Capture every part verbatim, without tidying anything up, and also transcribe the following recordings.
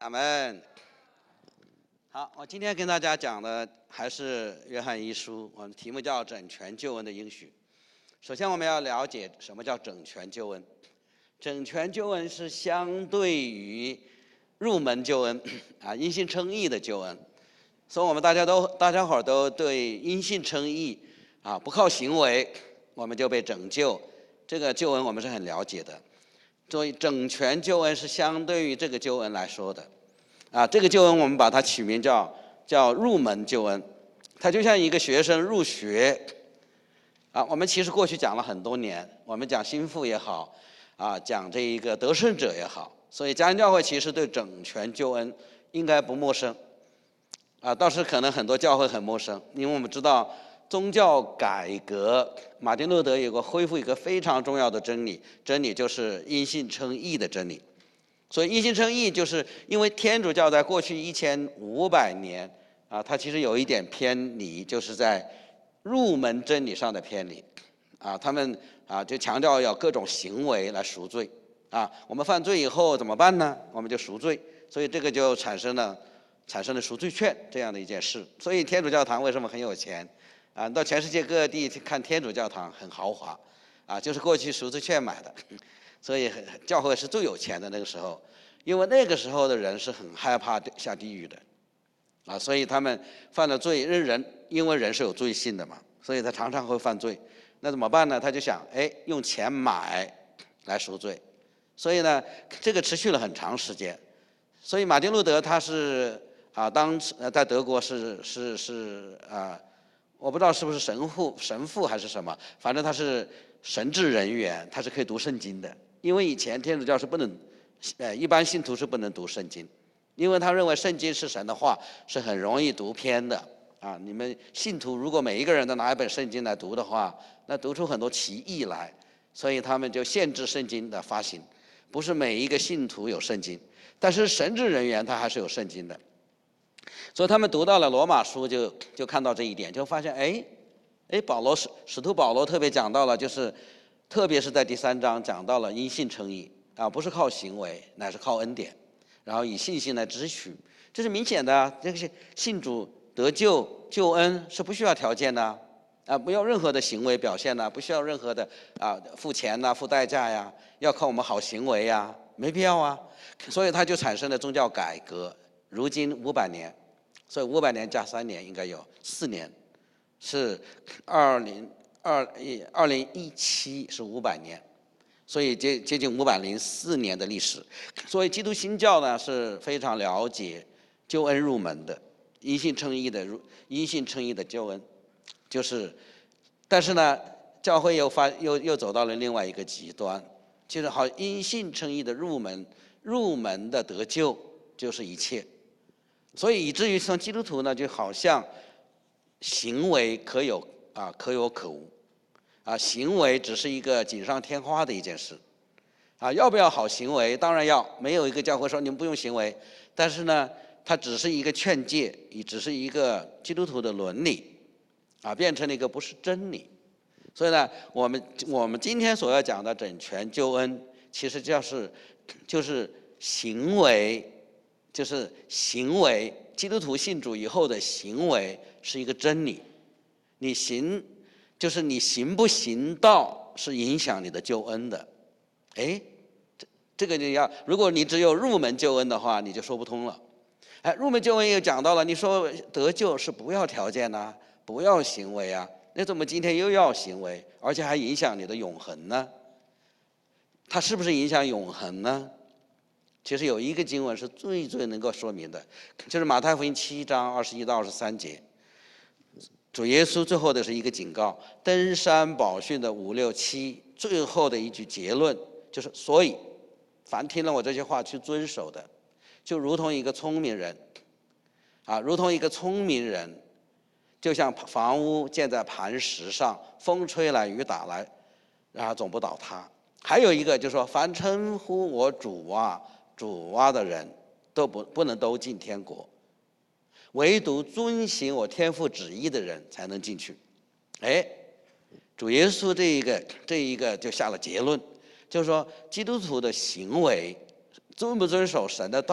阿门。好，我今天跟大家讲的还是约翰一书，我们题目叫整全救恩的应许。首先我们要了解什么叫整全救恩。整全救恩是相对于入门救恩啊，因信称义的救恩。所以我们大家都大家伙都对因信称义啊，不靠行为我们就被拯救，这个救恩我们是很了解的。所以整全救恩是相对于这个救恩来说的啊，这个救恩我们把它取名叫叫入门救恩。它就像一个学生入学啊，我们其实过去讲了很多年，我们讲心腹也好啊，讲这一个得胜者也好，所以嘉恩教会其实对整全救恩应该不陌生啊，倒是可能很多教会很陌生，因为我们知道宗教改革，马丁路德有个恢复一个非常重要的真理，真理就是因信称义的真理。所以因信称义就是因为天主教在过去一千五百年啊，它其实有一点偏离，就是在入门真理上的偏离啊，他们啊就强调要各种行为来赎罪啊，我们犯罪以后怎么办呢？我们就赎罪，所以这个就产生了产生了赎罪券这样的一件事。所以天主教堂为什么很有钱啊？到全世界各地去看天主教堂很豪华啊，就是过去赎罪券买的。所以教会是最有钱的那个时候，因为那个时候的人是很害怕下地狱的啊，所以他们犯了罪，人因为人是有罪性的嘛，所以他常常会犯罪。那怎么办呢？他就想，哎，用钱买来赎罪。所以呢，这个持续了很长时间。所以马丁路德他是啊，当时在德国是是是啊，我不知道是不是神父神父还是什么，反正他是神职人员，他是可以读圣经的。因为以前天主教是不能，呃，一般信徒是不能读圣经，因为他认为圣经是神的话，是很容易读偏的啊。你们信徒如果每一个人都拿一本圣经来读的话，那读出很多奇异来，所以他们就限制圣经的发行，不是每一个信徒有圣经，但是神职人员他还是有圣经的。所以他们读到了罗马书就就看到这一点，就发现哎哎，保罗使使徒保罗特别讲到了，就是特别是在第三章讲到了因信称义啊，不是靠行为，乃是靠恩典，然后以信心来支取，这是明显的。这个是信主得救救恩是不需要条件的啊，不要任何的行为表现呐，不需要任何的啊付钱呐、付代价呀，要靠我们好行为呀，没必要啊。所以它就产生了宗教改革。如今五百年，所以五百年加三年应该有四年，是二零二一二零一七是五百年，所以接接近五百零四年的历史。所以基督新教呢是非常了解救恩入门的，因信称义的因信称义的救恩，就是，但是呢，教会又发又又走到了另外一个极端，就是好因信称义的入门入门的得救就是一切。所以以至于像基督徒呢，就好像行为可有啊可有可无，啊行为只是一个锦上添花的一件事，啊要不要好行为？当然要，没有一个教会说你们不用行为，但是呢，它只是一个劝诫，也只是一个基督徒的伦理，啊变成了一个不是真理。所以呢，我们我们今天所要讲的整全救恩，其实就是就是行为。就是行为，基督徒信主以后的行为是一个真理。你行，就是你行不行道是影响你的救恩的。哎，这这个你要，如果你只有入门救恩的话，你就说不通了。哎，入门救恩又讲到了，你说得救是不要条件呐、啊，不要行为啊，那怎么今天又要行为，而且还影响你的永恒呢？它是不是影响永恒呢？其实有一个经文是最最能够说明的，就是马太福音七章二十一到二十三节。主耶稣最后的是一个警告，登山宝训的五六七最后的一句结论就是：所以，凡听了我这些话去遵守的，就如同一个聪明人，啊，如同一个聪明人，就像房屋建在磐石上，风吹来雨打来，然后总不倒塌。还有一个就是说，凡称呼我主啊。主啊的人都不不能都进天国，唯独遵行我天父旨意的人才能进去。哎，主耶稣这一个这一个就下了结论，就是说基督徒的行为遵不遵守神的道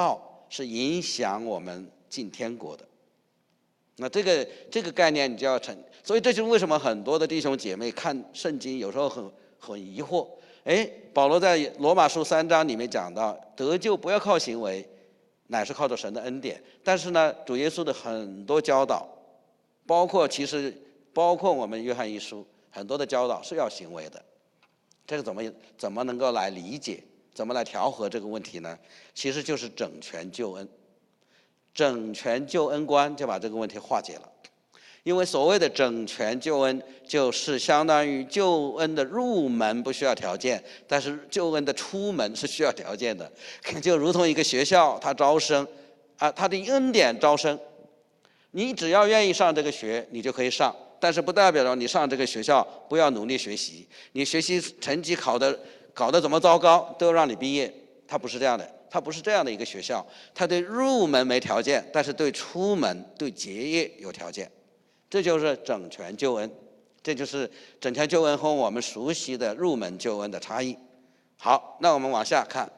是影响我们进天国的。那这个这个概念你就要成，所以这就是为什么很多的弟兄姐妹看圣经有时候很很疑惑。哎，保罗在罗马书三章里面讲到，得救不要靠行为，乃是靠着神的恩典。但是呢，主耶稣的很多教导，包括其实包括我们约翰一书很多的教导是要行为的。这个怎么怎么能够来理解，怎么来调和这个问题呢？其实就是整全救恩，整全救恩观就把这个问题化解了。因为所谓的整全救恩，就是相当于救恩的入门不需要条件，但是救恩的出门是需要条件的。就如同一个学校，它招生，啊，它的恩典招生，你只要愿意上这个学，你就可以上。但是不代表着你上这个学校不要努力学习，你学习成绩考得搞得怎么糟糕，都让你毕业。它不是这样的，它不是这样的一个学校，它对入门没条件，但是对出门对结业有条件。这就是整全救恩，这就是整全救恩和我们熟悉的入门救恩的差异。好，那我们往下看。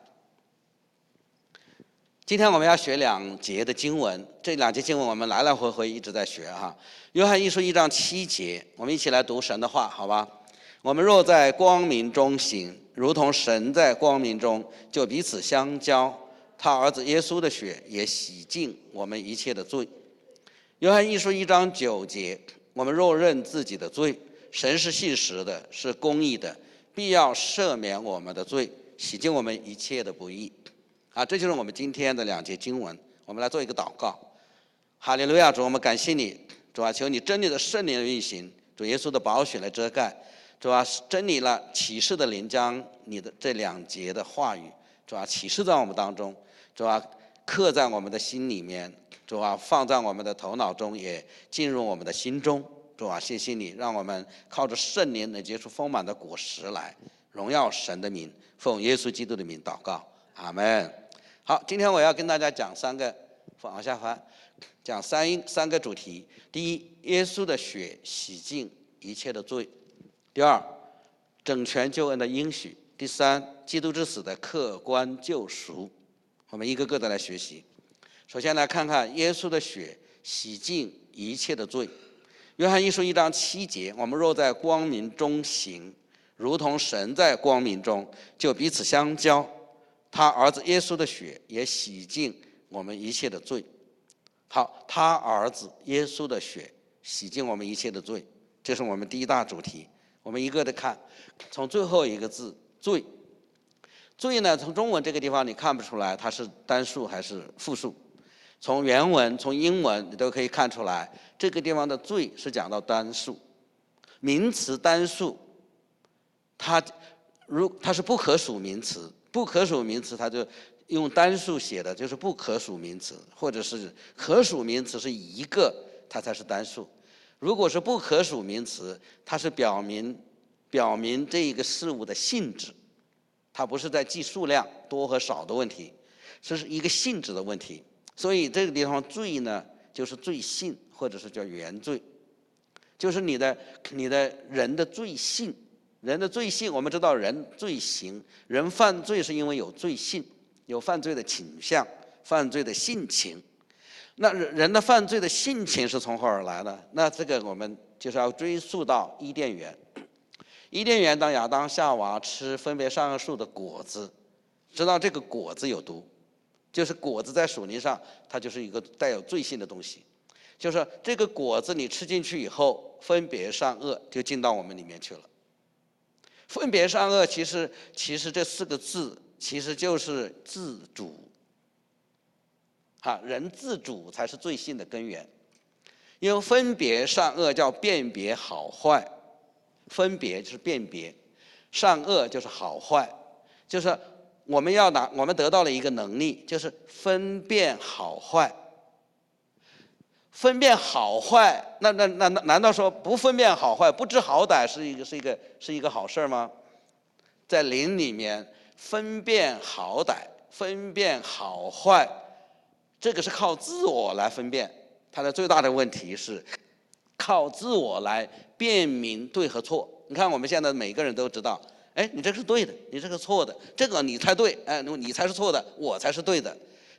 今天我们要学两节的经文，这两节经文我们来来回回一直在学哈。约翰一书一章七节，我们一起来读神的话，好吧？我们若在光明中行，如同神在光明中，就彼此相交。他儿子耶稣的血也洗净我们一切的罪。约翰一书一章九节，我们若认自己的罪，神是信实的，是公义的，必要赦免我们的罪，洗净我们一切的不义。啊，这就是我们今天的两节经文。我们来做一个祷告。哈利路亚，主，我们感谢你，主啊，求你真理的圣灵的运行，主耶稣的宝血来遮盖，主啊，真理了启示的灵将你的这两节的话语，主啊，启示在我们当中，主啊，刻在我们的心里面，主啊，放在我们的头脑中，也进入我们的心中。主啊，谢谢你，让我们靠着圣灵能结出丰满的果实来，荣耀神的名，奉耶稣基督的名祷告，阿们。好，今天我要跟大家讲三个，往下翻，讲三三个主题。第一，耶稣的血洗净一切的罪；第二，整全救恩的应许；第三，基督之死的客观救赎。我们一个个的来学习。首先来看看耶稣的血洗净一切的罪。约翰一书一章七节，我们若在光明中行，如同神在光明中，就彼此相交。他儿子耶稣的血也洗净我们一切的罪。好，他儿子耶稣的血洗净我们一切的罪，这是我们第一大主题。我们一个的看，从最后一个字罪，罪呢，从中文这个地方你看不出来它是单数还是复数，从原文从英文你都可以看出来，这个地方的罪是讲到单数，名词单数，它如它是不可数名词。不可数名词，它就用单数写的，就是不可数名词，或者是可数名词是一个，它才是单数。如果是不可数名词，它是表明表明这一个事物的性质，它不是在记数量多和少的问题，这是一个性质的问题。所以这个地方罪呢，就是罪性，或者是叫原罪，就是你的你的人的罪性。人的罪性，我们知道人罪行，人犯罪是因为有罪性，有犯罪的倾向，犯罪的性情。那人的犯罪的性情是从何而来的？那这个我们就是要追溯到伊甸园。伊甸园当亚当夏娃吃分别善恶树的果子，知道这个果子有毒，就是果子在属灵上它就是一个带有罪性的东西，就是这个果子你吃进去以后，分别善恶就进到我们里面去了。分别善恶，其实其实这四个字其实就是自主，啊，人自主才是罪性的根源。因为分别善恶叫辨别好坏，分别就是辨别，善恶就是好坏，就是我们要拿我们得到了一个能力，就是分辨好坏。分辨好坏，那那那难道说不分辨好坏，不知好歹是一个是一个是一个好事吗？在灵里面分辨好歹，分辨好坏，这个是靠自我来分辨。它的最大的问题是靠自我来辨明对和错。你看我们现在每个人都知道，哎，你这个是对的，你这个错的，这个你才对，哎，你才是错的，我才是对的。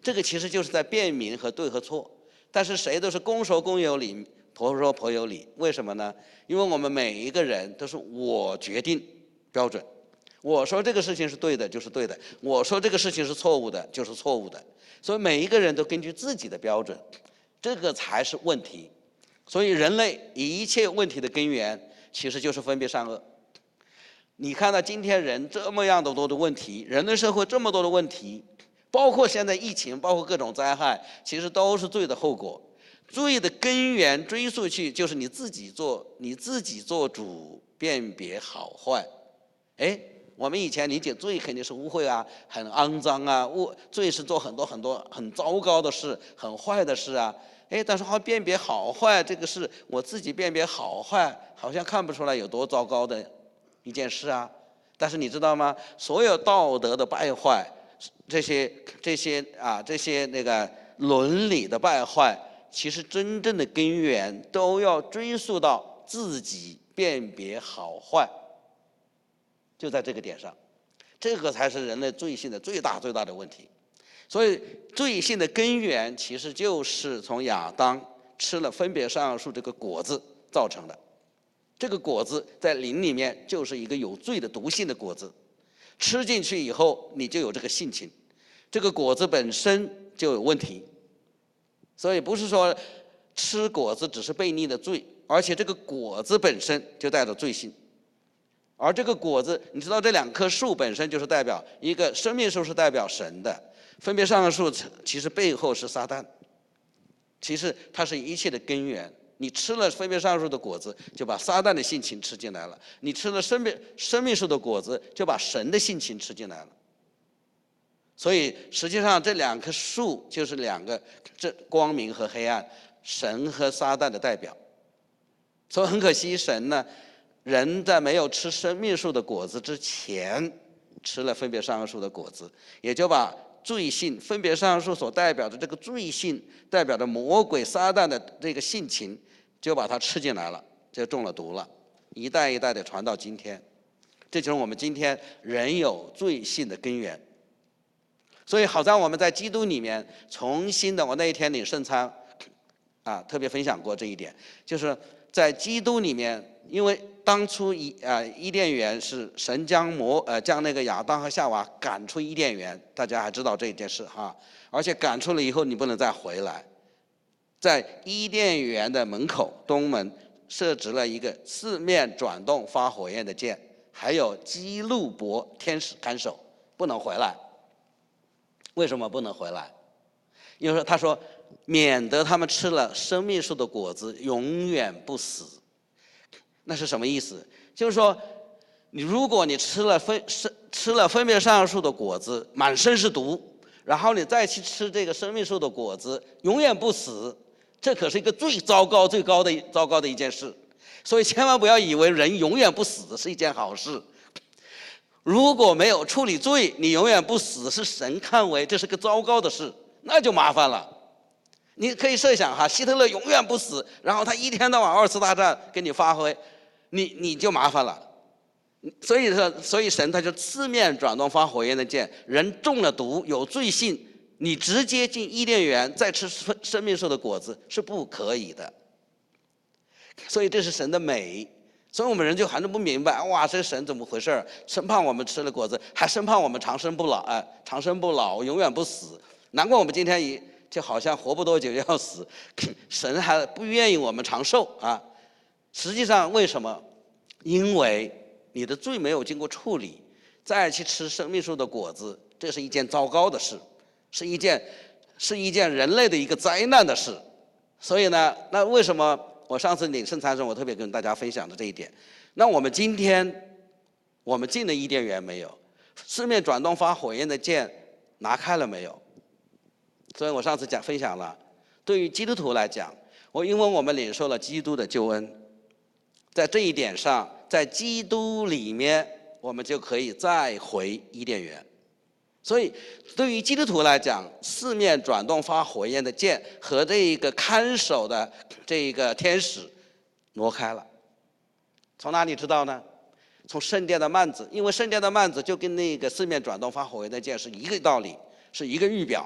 这个其实就是在辨明和对和错。但是谁都是公说公有理，婆说婆有理。为什么呢？因为我们每一个人都是我决定标准。我说这个事情是对的，就是对的；我说这个事情是错误的，就是错误的。所以每一个人都根据自己的标准，这个才是问题。所以人类一切问题的根源，其实就是分别善恶。你看到今天人这么样的多的问题，人类社会这么多的问题，包括现在疫情，包括各种灾害，其实都是罪的后果。罪的根源追溯去，就是你自己做，你自己做主，辨别好坏。哎。我们以前理解罪肯定是污秽啊，很肮脏啊，污罪是做很多很多很糟糕的事，很坏的事啊。哎，但是好辨别好坏这个事，我自己辨别好坏，好像看不出来有多糟糕的一件事啊。但是你知道吗？所有道德的败坏，这些这些啊这些那个伦理的败坏，其实真正的根源都要追溯到自己辨别好坏。就在这个点上，这个才是人类罪性的最大最大的问题。所以罪性的根源其实就是从亚当吃了分别善恶树这个果子造成的。这个果子在灵里面就是一个有罪的毒性的果子，吃进去以后你就有这个性情，这个果子本身就有问题。所以不是说吃果子只是悖逆的罪，而且这个果子本身就带着罪性。而这个果子，你知道这两棵树本身就是代表一个生命树是代表神的，分别善恶树其实背后是撒旦，其实它是一切的根源。你吃了分别善恶树的果子，就把撒旦的性情吃进来了；你吃了生命生命树的果子，就把神的性情吃进来了。所以实际上这两棵树就是两个这光明和黑暗，神和撒旦的代表。所以很可惜，神呢。人在没有吃生命树的果子之前，吃了分别善恶树的果子，也就把罪性分别善恶树所代表的这个罪性，代表着魔鬼撒旦的这个性情，就把它吃进来了，就中了毒了，一代一代的传到今天。这就是我们今天人有罪性的根源。所以好在我们在基督里面重新的，我那一天领圣餐，啊，特别分享过这一点，就是在基督里面。因为当初伊啊伊甸园是神将魔呃将那个亚当和夏娃赶出伊甸园，大家还知道这件事哈。而且赶出了以后，你不能再回来。在伊甸园的门口东门设置了一个四面转动发火焰的剑，还有基路伯天使看守，不能回来。为什么不能回来？因为他说，免得他们吃了生命树的果子，永远不死。那是什么意思？就是说，你如果你吃了分是吃了分别善恶树的果子，满身是毒，然后你再去吃这个生命树的果子，永远不死，这可是一个最糟糕、最高的糟糕的一件事。所以千万不要以为人永远不死是一件好事。如果没有处理罪，你永远不死，是神看为这是个糟糕的事，那就麻烦了。你可以设想哈，希特勒永远不死，然后他一天到晚二次大战给你发挥。你你就麻烦了，所以说，所以神他就四面转动发火焰的剑，人中了毒有罪性，你直接进伊甸园再吃生命树的果子是不可以的。所以这是神的美，所以我们人就还是不明白，哇，这神怎么回事？生怕我们吃了果子，还生怕我们长生不老，哎、呃，长生不老，永远不死。难怪我们今天一就好像活不多久要死，神还不愿意我们长寿啊。实际上为什么？因为你的罪没有经过处理，再去吃生命树的果子，这是一件糟糕的事，是一件是一件人类的一个灾难的事。所以呢，那为什么我上次领圣餐时，我特别跟大家分享的这一点？那我们今天我们进了伊甸园没有？四面转动发火焰的剑拿开了没有？所以我上次讲分享了，对于基督徒来讲，我因为我们领受了基督的救恩。在这一点上，在基督里面，我们就可以再回伊甸园。所以，对于基督徒来讲，四面转动发火焰的剑和这一个看守的这一个天使挪开了。从哪里知道呢？从圣殿的幔子，因为圣殿的幔子就跟那个四面转动发火焰的剑是一个道理，是一个预表。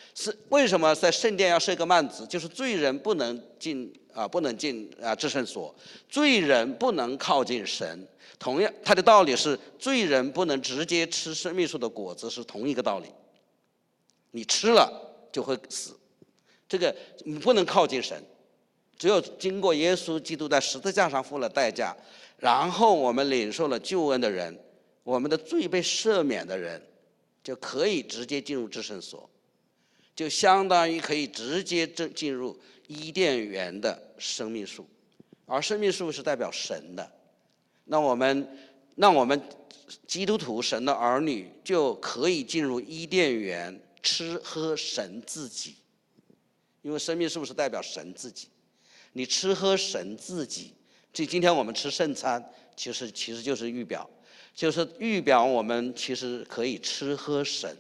是为什么在圣殿要设个幔子？就是罪人不能进啊，不能进啊至圣所，罪人不能靠近神。同样，它的道理是罪人不能直接吃生命树的果子，是同一个道理。你吃了就会死，这个你不能靠近神。只有经过耶稣基督在十字架上付了代价，然后我们领受了救恩的人，我们的罪被赦免的人，就可以直接进入至圣所，就相当于可以直接进进入伊甸园的生命树，而生命树是代表神的。那我们，那我们基督徒神的儿女就可以进入伊甸园吃喝神自己，因为生命树是代表神自己。你吃喝神自己，这今天我们吃圣餐，其实其实就是预表，就是预表我们其实可以吃喝神。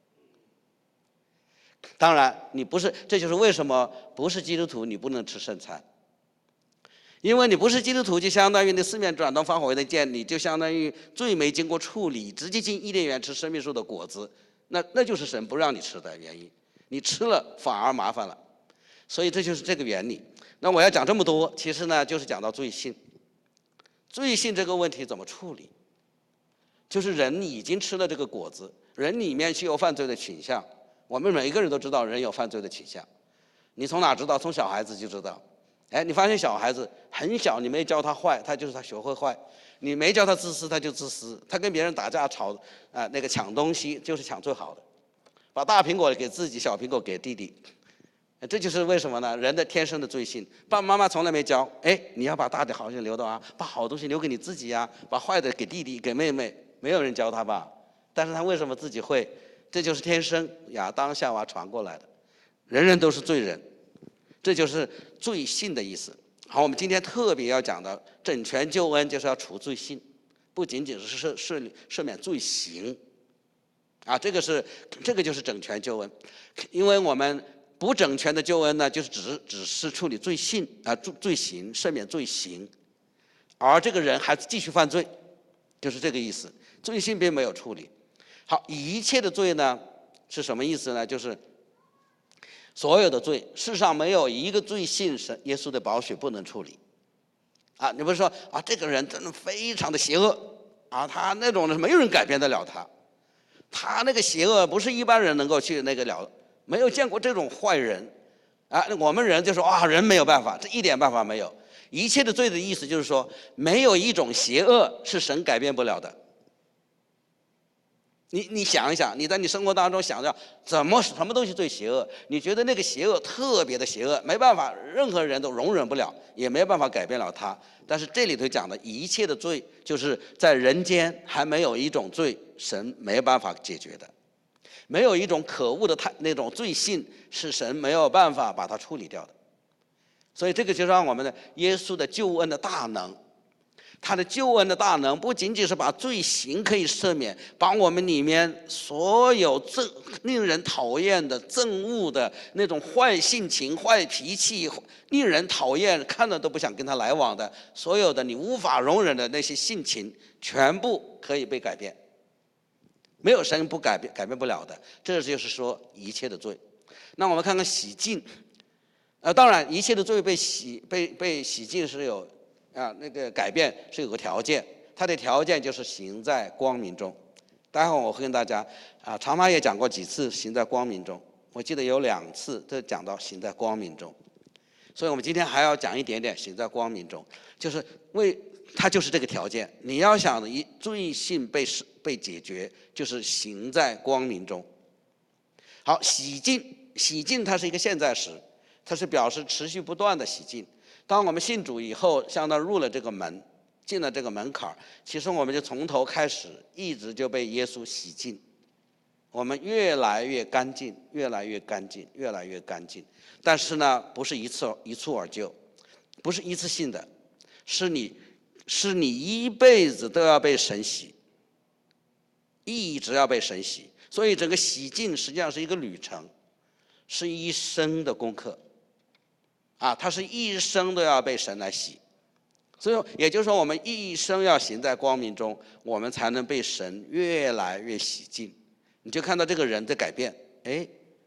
当然，你不是，这就是为什么不是基督徒你不能吃圣餐，因为你不是基督徒，就相当于你四面转动放火的剑，你就相当于罪没经过处理，直接进伊甸园吃生命树的果子，那那就是神不让你吃的原因，你吃了反而麻烦了。所以这就是这个原理。那我要讲这么多，其实呢就是讲到罪性。罪性这个问题怎么处理？就是人已经吃了这个果子，人里面是有犯罪的倾向。我们每一个人都知道人有犯罪的倾向。你从哪知道？从小孩子就知道。哎，你发现小孩子很小，你没教他坏，他就是他学会坏；你没教他自私，他就自私。他跟别人打架吵啊、呃，那个抢东西就是抢最好的，把大苹果给自己，小苹果给弟弟。这就是为什么呢？人的天生的罪性，爸爸妈妈从来没教，哎，你要把大的好东西留到啊，把好东西留给你自己呀、啊，把坏的给弟弟给妹妹，没有人教他吧？但是他为什么自己会？这就是天生亚当夏娃传过来的，人人都是罪人，这就是罪性的意思。好，我们今天特别要讲的整全救恩，就是要除罪性，不仅仅是赦赦赦免罪行，啊，这个是这个就是整全救恩，因为我们。不整全的救恩呢，就是只只是处理罪性啊罪罪行，赦免罪行，而这个人还继续犯罪，就是这个意思。罪性并没有处理好，一切的罪呢是什么意思呢？就是所有的罪，世上没有一个罪性是耶稣的宝血不能处理啊！你不是说啊，这个人真的非常的邪恶啊，他那种没有人改变得了他，他那个邪恶不是一般人能够去那个了。没有见过这种坏人，啊，我们人就说啊，人没有办法，这一点办法没有。一切的罪的意思就是说，没有一种邪恶是神改变不了的。你你想一想，你在你生活当中想着怎么什么东西最邪恶？你觉得那个邪恶特别的邪恶，没办法，任何人都容忍不了，也没办法改变了他。但是这里头讲的一切的罪，就是在人间还没有一种罪，神没办法解决的。没有一种可恶的那种罪性是神没有办法把它处理掉的，所以这个就让我们的耶稣的救恩的大能，他的救恩的大能不仅仅是把罪行可以赦免，把我们里面所有憎令人讨厌的憎恶的那种坏性情、坏脾气、令人讨厌看了都不想跟他来往的所有的你无法容忍的那些性情，全部可以被改变。没有神不改变改变不了的，这就是说一切的罪。那我们看看洗净，呃，当然一切的罪被洗被被洗净是有啊那个改变是有个条件，它的条件就是行在光明中。待会儿我会跟大家啊，长妈也讲过几次行在光明中，我记得有两次都讲到行在光明中，所以我们今天还要讲一点点行在光明中，就是为它就是这个条件。你要想一罪性被被解决，就是行在光明中。好，洗净，洗净它是一个现在时，它是表示持续不断的洗净。当我们信主以后，相当入了这个门，进了这个门槛，其实我们就从头开始，一直就被耶稣洗净。我们越来越干净，越来越干净，越来越干净。但是呢，不是一次一蹴而就，不是一次性的，是你。是你一辈子都要被神洗，一直要被神洗，所以整个洗净实际上是一个旅程，是一生的功课，啊，它是一生都要被神来洗，所以也就是说，我们一生要行在光明中，我们才能被神越来越洗净。你就看到这个人的改变，哎，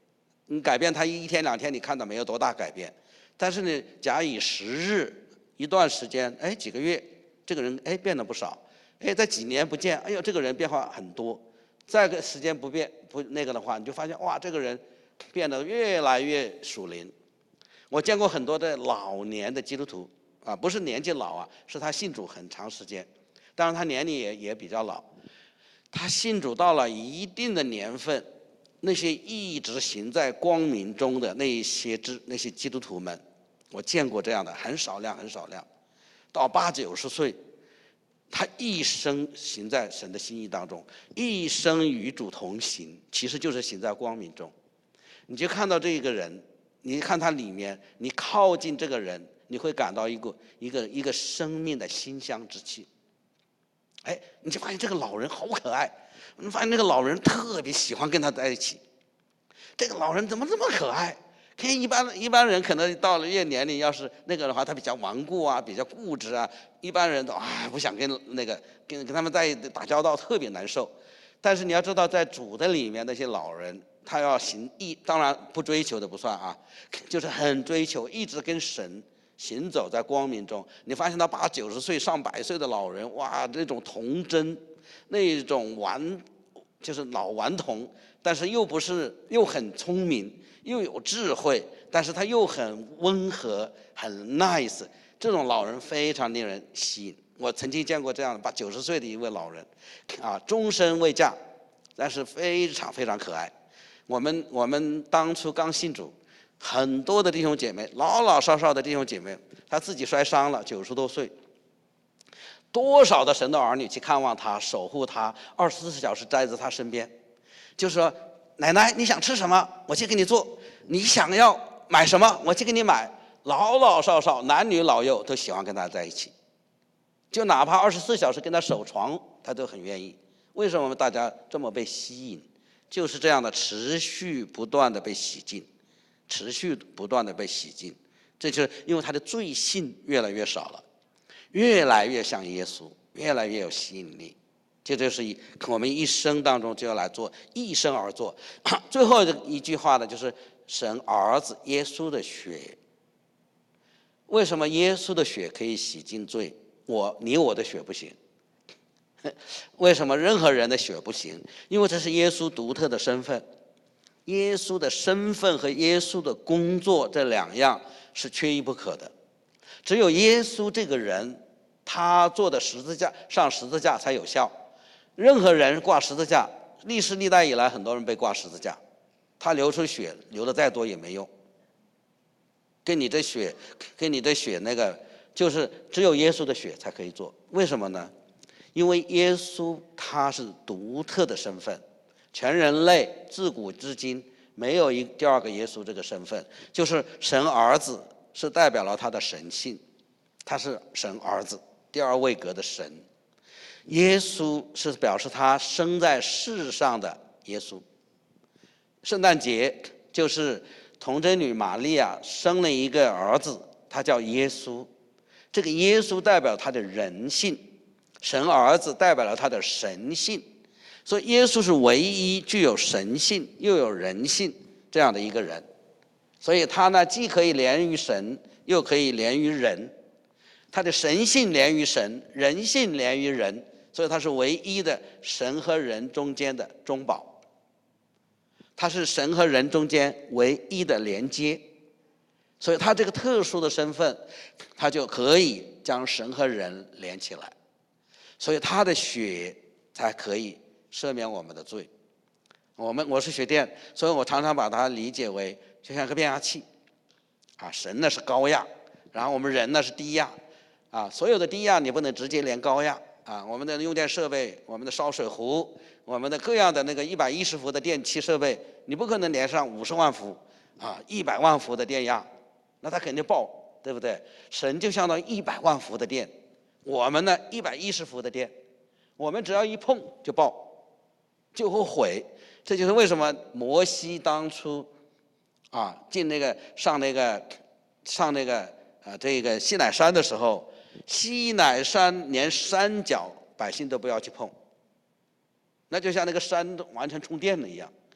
你改变他一天两天，你看到没有多大改变，但是呢，假以时日，一段时间，哎，几个月，这个人哎变了不少，哎，在几年不见，哎呦，这个人变化很多。再个时间不变不那个的话，你就发现哇，这个人变得越来越属灵。我见过很多的老年的基督徒啊，不是年纪老啊，是他信主很长时间，当然他年龄也也比较老。他信主到了一定的年份，那些一直行在光明中的那些知那些基督徒们，我见过这样的，很少量很少量。到八九十岁，他一生行在神的心意当中，一生与主同行，其实就是行在光明中。你就看到这个人，你看他里面，你靠近这个人，你会感到一个一个一个生命的馨香之气。哎，你就发现这个老人好可爱，你发现那个老人特别喜欢跟他在一起。这个老人怎么这么可爱？看一般一般人可能到了越年龄，要是那个的话，他比较顽固啊，比较固执啊，一般人都啊不想跟那个跟跟他们在打交道，特别难受。但是你要知道，在主的里面，那些老人他要行一，当然不追求的不算啊，就是很追求，一直跟神行走在光明中。你发现到八九十岁、上百岁的老人，哇，那种童真，那种顽，就是老顽童，但是又不是又很聪明，又有智慧，但是他又很温和，很 nice。这种老人非常令人吸引。我曾经见过这样的八九十岁的一位老人，啊，终身未嫁，但是非常非常可爱。我们我们当初刚信主，很多的弟兄姐妹，老老少少的弟兄姐妹，他自己摔伤了，九十多岁，多少的神的儿女去看望他，守护他，二十四小时待在他身边，就说奶奶你想吃什么，我去给你做；你想要买什么，我去给你买。老老少少，男女老幼都喜欢跟他在一起，就哪怕二十四小时跟他守床，他都很愿意。为什么大家这么被吸引？就是这样的持续不断的被洗净，持续不断的被洗净。这就是因为他的罪性越来越少了，越来越像耶稣，越来越有吸引力。这就是我们一生当中就要来做，一生而做。最后一句话呢，就是神儿子耶稣的血。为什么耶稣的血可以洗净罪？我你我的血不行。为什么任何人的血不行？因为这是耶稣独特的身份。耶稣的身份和耶稣的工作这两样是缺一不可的。只有耶稣这个人，他做的十字架上十字架才有效。任何人挂十字架，历史历代以来很多人被挂十字架，他流出血流的再多也没用。跟你的血，跟你的血那个，就是只有耶稣的血才可以做。为什么呢？因为耶稣他是独特的身份，全人类自古至今没有一第二个耶稣这个身份，就是神儿子，是代表了他的神性，他是神儿子，第二位格的神。耶稣是表示他生在世上的耶稣。圣诞节就是童贞女玛利亚生了一个儿子，他叫耶稣。这个耶稣代表他的人性，神儿子代表了他的神性，所以耶稣是唯一具有神性又有人性这样的一个人。所以他呢，既可以连于神，又可以连于人。他的神性连于神，人性连于人，所以他是唯一的神和人中间的中保。他是神和人中间唯一的连接，所以他这个特殊的身份，他就可以将神和人连起来，所以他的血才可以赦免我们的罪。我们我是学电，所以我常常把它理解为就像个变压器，啊，神呢是高压，然后我们人呢是低压，啊，所有的低压你不能直接连高压，啊，我们的用电设备，我们的烧水壶，我们的各样的那个一百一十伏的电器设备，你不可能连上五十万伏，啊，一百万伏的电压，那它肯定爆，对不对？神就相当于一百万伏的电，我们呢一百一十伏的电，我们只要一碰就爆，就会毁。这就是为什么摩西当初啊进那个上那个上那个啊这个西乃山的时候，西乃山连山脚百姓都不要去碰，那就像那个山完全充电了一样。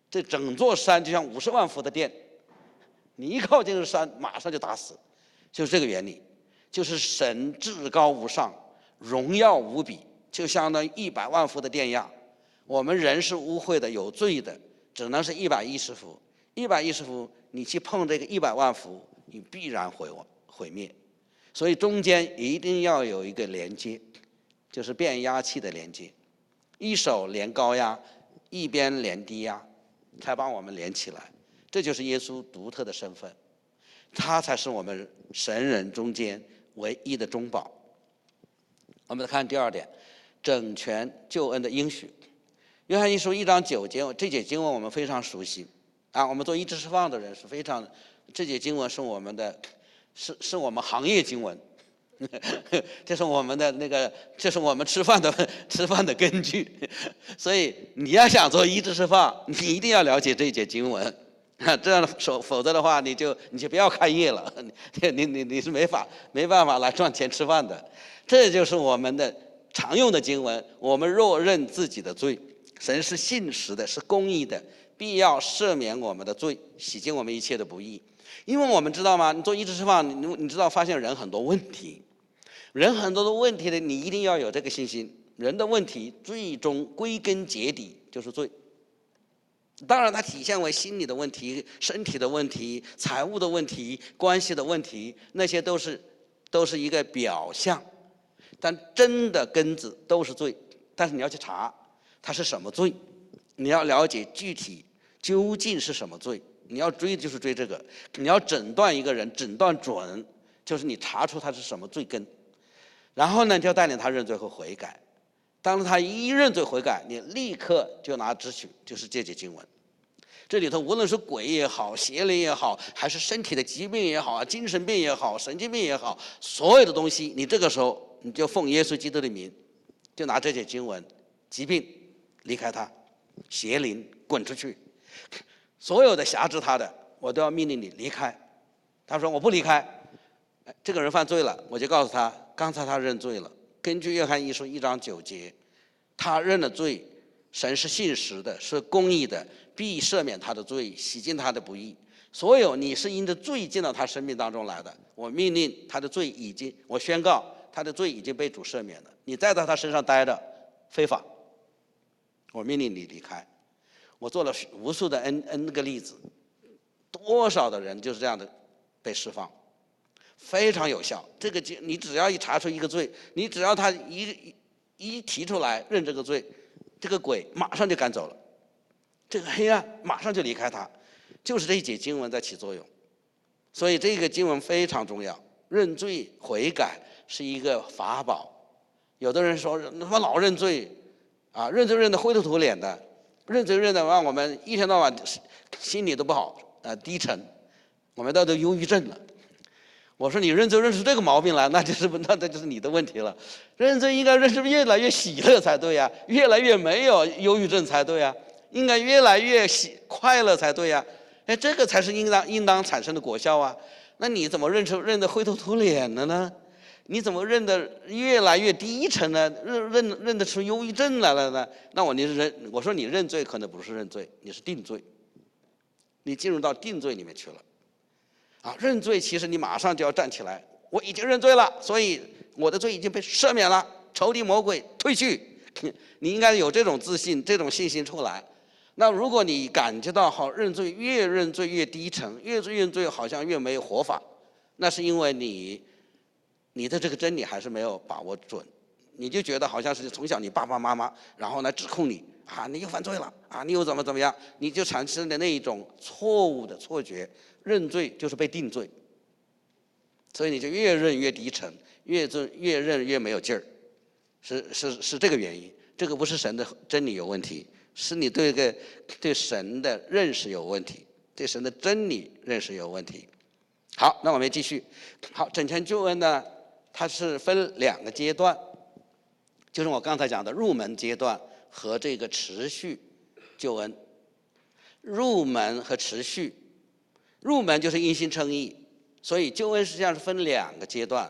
这整座山就像五十万伏的电，你一靠近这山，马上就打死，就是这个原理。就是神至高无上，荣耀无比，就相当于一百万伏的电压。我们人是污秽的、有罪的，只能是一百一十伏。一百一十伏，你去碰这个一百万伏，你必然毁亡毁灭。所以中间一定要有一个连接，就是变压器的连接，一手连高压，一边连低压，才把我们连起来。这就是耶稣独特的身份，他才是我们神人中间唯一的中保。我们再看第二点，整全救恩的应许。约翰一书一章九节，这节经文我们非常熟悉啊，我们做医治释放的人是非常，这节经文是我们的，是是我们行业经文，这是我们的那个，这是我们吃饭的吃饭的根据。所以你要想做医治释放，你一定要了解这一节经文。这样否否则的话，你就你就不要开业了，你你你是没法没办法来赚钱吃饭的。这就是我们的常用的经文。我们若认自己的罪，神是信实的，是公义的，必要赦免我们的罪，洗净我们一切的不义。因为我们知道吗？你做医治释放，你你知道发现人很多问题，人很多的问题呢，你一定要有这个信心。人的问题最终归根结底就是罪。当然它体现为心理的问题、身体的问题、财务的问题、关系的问题，那些都是都是一个表象，但真的根子都是罪。但是你要去查它是什么罪，你要了解具体究竟是什么罪，你要追就是追这个。你要诊断一个人，诊断准就是你查出他是什么罪根，然后呢就要带领他认罪和悔改。当他一认罪悔改，你立刻就拿支取，就是这节经文。这里头无论是鬼也好，邪灵也好，还是身体的疾病也好，精神病也好，神经病也好，所有的东西，你这个时候你就奉耶稣基督的名，就拿这节经文，疾病离开他，邪灵滚出去，所有的辖制他的，我都要命令你离开。他说我不离开，这个人犯罪了，我就告诉他，刚才他认罪了。根据约翰一书一章九节，他认了罪，神是信实的，是公义的，必赦免他的罪，洗净他的不义。所有你是因着罪进到他生命当中来的，我命令他的罪已经，我宣告他的罪已经被主赦免了。你再在他身上待着非法，我命令你离开。我做了无数的 n n 个例子，多少的人就是这样的被释放。非常有效，这个你只要一查出一个罪，你只要他一一提出来认这个罪，这个鬼马上就赶走了，这个黑暗马上就离开他，就是这一节经文在起作用。所以这个经文非常重要，认罪悔改是一个法宝。有的人说他妈老认罪啊，认罪认得灰头土脸的，认罪认得让我们一天到晚心里都不好，呃低沉，我们都都忧郁症了。我说你认罪认出这个毛病来，那就是那那就是你的问题了。认罪应该认识越来越喜乐才对呀，越来越没有忧郁症才对呀，应该越来越喜快乐才对呀。哎，这个才是应当应当产生的果效啊。那你怎么认出认得灰头土脸了呢？你怎么认得越来越低沉呢？认认认得出忧郁症来了呢？那我你认我说你认罪可能不是认罪，你是定罪，你进入到定罪里面去了。啊，认罪其实你马上就要站起来，我已经认罪了，所以我的罪已经被赦免了，仇敌魔鬼退去。你应该有这种自信，这种信心出来。那如果你感觉到好认罪，越认罪越低沉，越认罪好像越没有活法，那是因为你你的这个真理还是没有把握准，你就觉得好像是从小你爸爸妈妈然后来指控你啊，你又犯罪了啊，你又怎么怎么样，你就产生的那一种错误的错觉。认罪就是被定罪，所以你就越认越低沉，越认越认越没有劲儿，是是是这个原因。这个不是神的真理有问题，是你对个对神的认识有问题，对神的真理认识有问题。好，那我们继续。好，整全救恩呢，它是分两个阶段，就是我刚才讲的入门阶段和这个持续救恩。入门和持续。入门就是因信称义，所以救恩实际上是分两个阶段，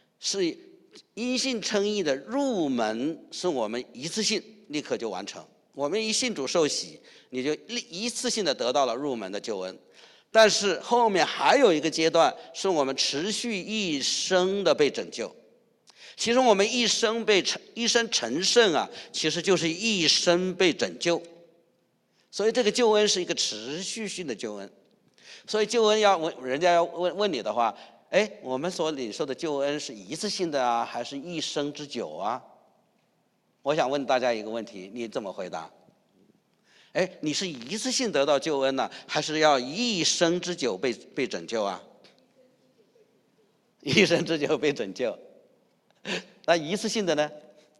是因信称义的入门是我们一次性立刻就完成， 我们一信主受洗，你就一次性的得到了入门的救恩。但是后面还有一个阶段，是我们持续一生的被拯救。其实我们一生被成一生成圣啊，其实就是一生被拯救。所以这个救恩是一个持续性的救恩。所以救恩要问人家要问问你的话，哎，我们所领受的救恩是一次性的啊，还是一生之久啊？我想问大家一个问题，你怎么回答？哎，你是一次性得到救恩呢，还是要一生之久被被拯救啊？一生之久被拯救。那一次性的呢？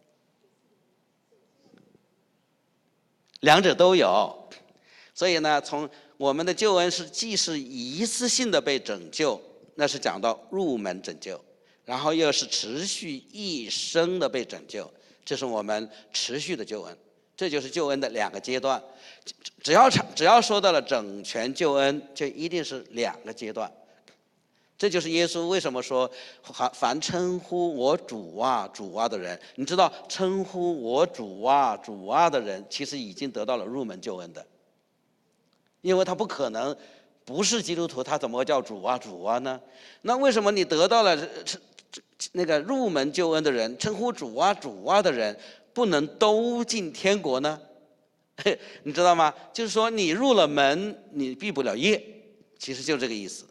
两者都有。所以呢，从我们的救恩是既是一次性的被拯救，那是讲到入门拯救，然后又是持续一生的被拯救，这是我们持续的救恩。这就是救恩的两个阶段。只要只要说到了整全救恩，就一定是两个阶段。这就是耶稣为什么说凡称呼我主啊主啊的人，你知道称呼我主啊主啊的人其实已经得到了入门救恩的，因为他不可能不是基督徒，他怎么叫主啊主啊呢？那为什么你得到了那个入门救恩的人，称呼主啊主啊的人不能都进天国呢？你知道吗？就是说你入了门，你毕不了业，其实就这个意思。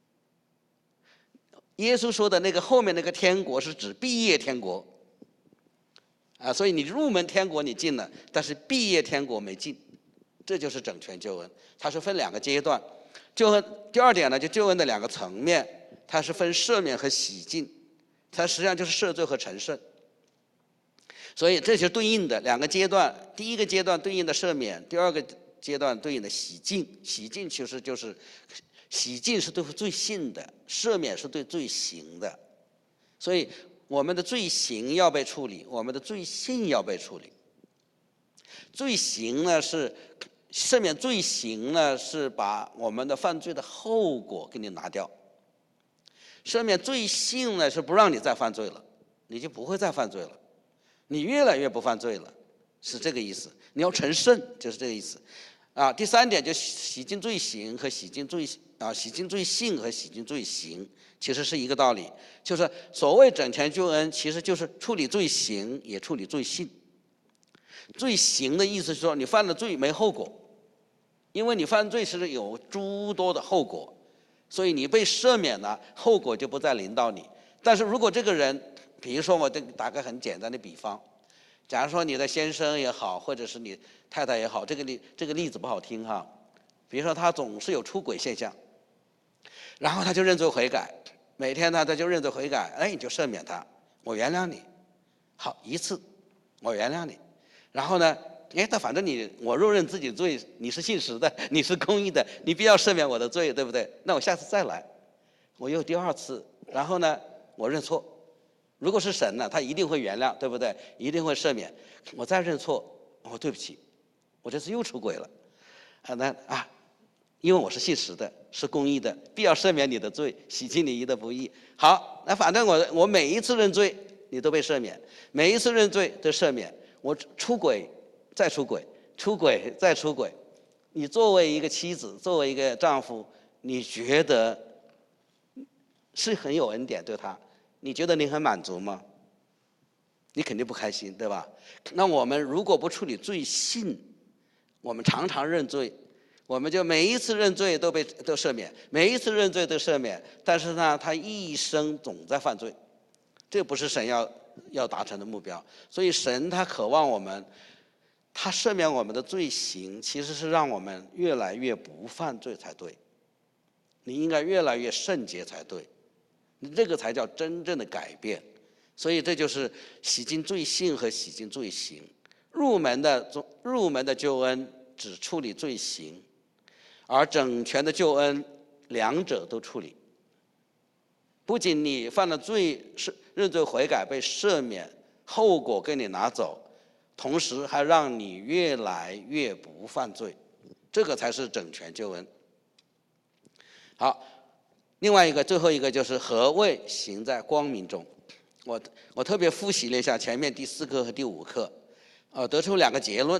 耶稣说的那个后面那个天国是指毕业天国啊，所以你入门天国你进了，但是毕业天国没进，这就是整全救恩。它是分两个阶段。救恩第二点呢，就救恩的两个层面，它是分赦免和洗净，它实际上就是赦罪和成圣。所以这就是对应的两个阶段，第一个阶段对应的赦免，第二个阶段对应的洗净。洗净其实就是洗净是对罪性的，赦免是对罪行的。所以我们的罪行要被处理，我们的罪性要被处理。罪行呢是赦免，罪行呢是把我们的犯罪的后果给你拿掉。赦免罪性呢是不让你再犯罪了，你就不会再犯罪了。你越来越不犯罪了，是这个意思。你要成圣，就是这个意思。啊，第三点就洗净罪行和洗净罪啊，洗净罪性和洗净罪行，其实是一个道理。就是所谓整全救恩，其实就是处理罪行，也处理罪性。罪行的意思是说，你犯了罪没后果，因为你犯罪是有诸多的后果，所以你被赦免了，后果就不再临到你。但是如果这个人，比如说我打个很简单的比方，假如说你的先生也好，或者是你太太也好，这个例这个例子不好听哈。比如说他总是有出轨现象，然后他就认罪悔改，每天呢他就认罪悔改，哎，你就赦免他，我原谅你，好一次，我原谅你。然后呢，哎，但反正你我若认自己罪，你是信实的，你是公义的，你必要赦免我的罪，对不对？那我下次再来，我又第二次，然后呢，我认错。如果是神呢，他一定会原谅，对不对？一定会赦免。我再认错，我对不起，我这次又出轨了，啊，那啊，因为我是信实的，是公义的，必要赦免你的罪，洗净你一的不义。好，那反正我我每一次认罪，你都被赦免；每一次认罪都赦免。我出轨，再出轨，出轨再出轨。你作为一个妻子，作为一个丈夫，你觉得是很有恩典对他？你觉得你很满足吗？你肯定不开心，对吧？那我们如果不处理罪性，我们常常认罪，我们就每一次认罪都被都赦免，每一次认罪都赦免，但是呢，他一生总在犯罪，这不是神要要达成的目标。所以神他渴望我们，他赦免我们的罪行，其实是让我们越来越不犯罪才对。你应该越来越圣洁才对。这个才叫真正的改变，所以这就是洗净罪性和洗净罪行。入门的入门的救恩只处理罪行，而整全的救恩两者都处理。不仅你犯了罪，是认罪悔改被赦免，后果给你拿走，同时还让你越来越不犯罪，这个才是整全救恩。好。另外一个，最后一个就是何谓行在光明中。我我特别复习了一下前面第四课和第五课，呃，得出两个结论。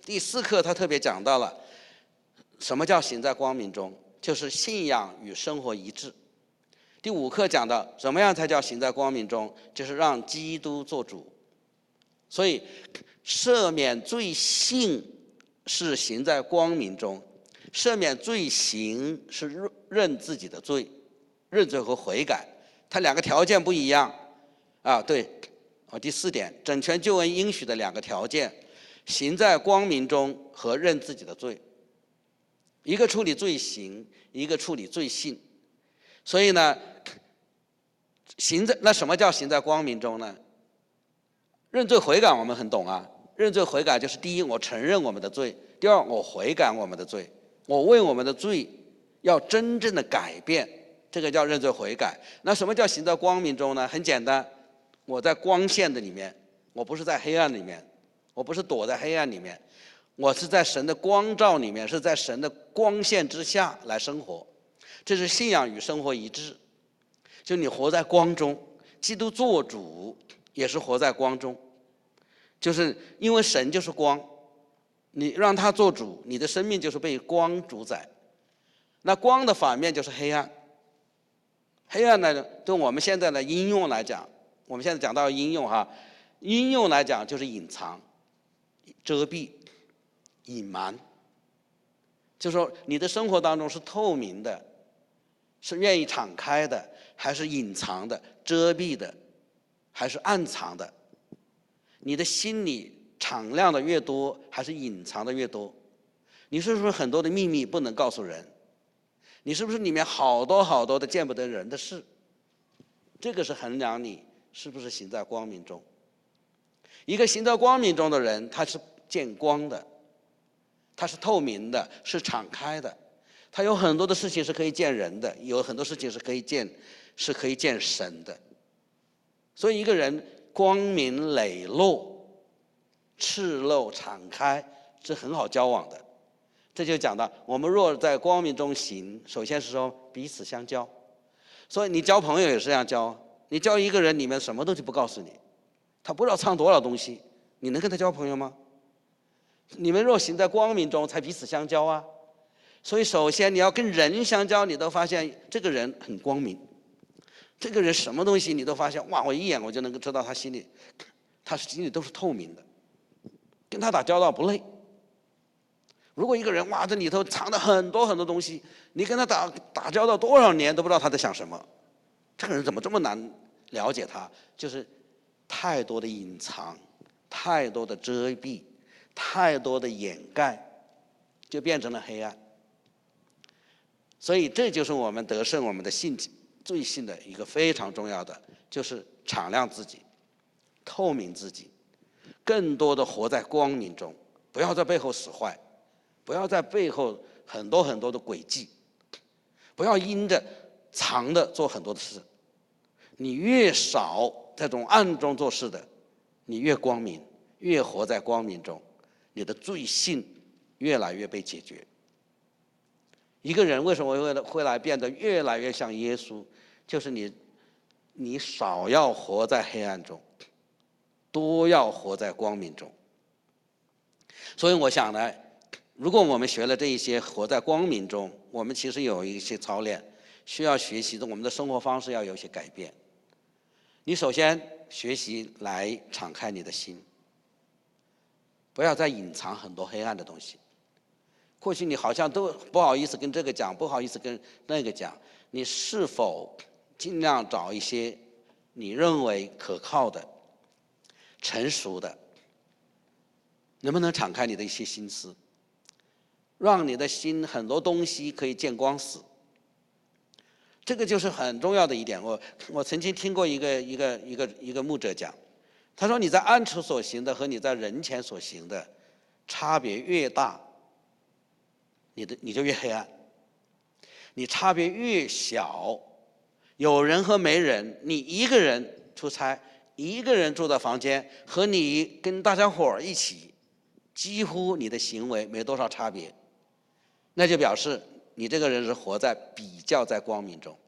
第四课他特别讲到了什么叫行在光明中，就是信仰与生活一致。第五课讲到怎么样才叫行在光明中，就是让基督做主。所以赦免罪性是行在光明中，赦免罪行是认自己的罪，认罪和悔改，它两个条件不一样啊。对，啊，第四点，整全救恩应许的两个条件，行在光明中和认自己的罪，一个处理罪行，一个处理罪性。所以呢，行在那什么叫行在光明中呢？认罪悔改我们很懂啊，认罪悔改就是第一，我承认我们的罪；第二，我悔改我们的罪，我为我们的罪要真正的改变，这个叫认罪悔改。那什么叫行在光明中呢？很简单，我在光线的里面，我不是在黑暗里面，我不是躲在黑暗里面，我是在神的光照里面，是在神的光线之下来生活。这是信仰与生活一致，就你活在光中，基督做主也是活在光中，就是因为神就是光，你让他做主，你的生命就是被光主宰。那光的反面就是黑暗，黑暗呢，对我们现在的应用来讲，我们现在讲到应用哈，应用来讲就是隐藏、遮蔽、隐瞒，就是说你的生活当中是透明的，是愿意敞开的，还是隐藏的、遮蔽的，还是暗藏的？你的心里敞亮的越多，还是隐藏的越多？你是不是很多的秘密不能告诉人？你是不是里面好多好多的见不得人的事？这个是衡量你是不是行在光明中。一个行在光明中的人，他是见光的，他是透明的，是敞开的，他有很多的事情是可以见人的，有很多事情是可以见是可以见神的。所以一个人光明磊落、赤露敞开是很好交往的。这就讲到我们若在光明中行，首先是说彼此相交。所以你交朋友也是这样交，你交一个人里面什么东西不告诉你，他不知道藏多少东西，你能跟他交朋友吗？你们若行在光明中，才彼此相交啊。所以首先你要跟人相交，你都发现这个人很光明，这个人什么东西你都发现，哇，我一眼我就能够知道他心里，他心里都是透明的，跟他打交道不累。如果一个人哇，这里头藏了很多很多东西，你跟他打打交道多少年都不知道他在想什么，这个人怎么这么难了解他？就是太多的隐藏，太多的遮蔽，太多的掩盖，就变成了黑暗。所以这就是我们得胜我们的性罪性的一个非常重要的，就是敞亮自己，透明自己，更多的活在光明中，不要在背后使坏，不要在背后很多很多的诡计，不要阴着藏的做很多的事。你越少在这种暗中做事的，你越光明，越活在光明中，你的罪性越来越被解决。一个人为什么会会来变得越来越像耶稣？就是你，你少要活在黑暗中，多要活在光明中。所以我想呢，如果我们学了这一些活在光明中，我们其实有一些操练，需要学习的，我们的生活方式要有一些改变。你首先学习来敞开你的心，不要再隐藏很多黑暗的东西。过去你好像都不好意思跟这个讲，不好意思跟那个讲，你是否尽量找一些你认为可靠的、成熟的，能不能敞开你的一些心思，让你的心很多东西可以见光死？这个就是很重要的一点。我我曾经听过一个一个一个一个牧者讲，他说你在暗处所行的和你在人前所行的差别越大，你的你就越黑暗；你差别越小，有人和没人，你一个人出差，一个人住在房间，和你跟大家伙儿一起，几乎你的行为没多少差别，那就表示你这个人是活在比较在光明中。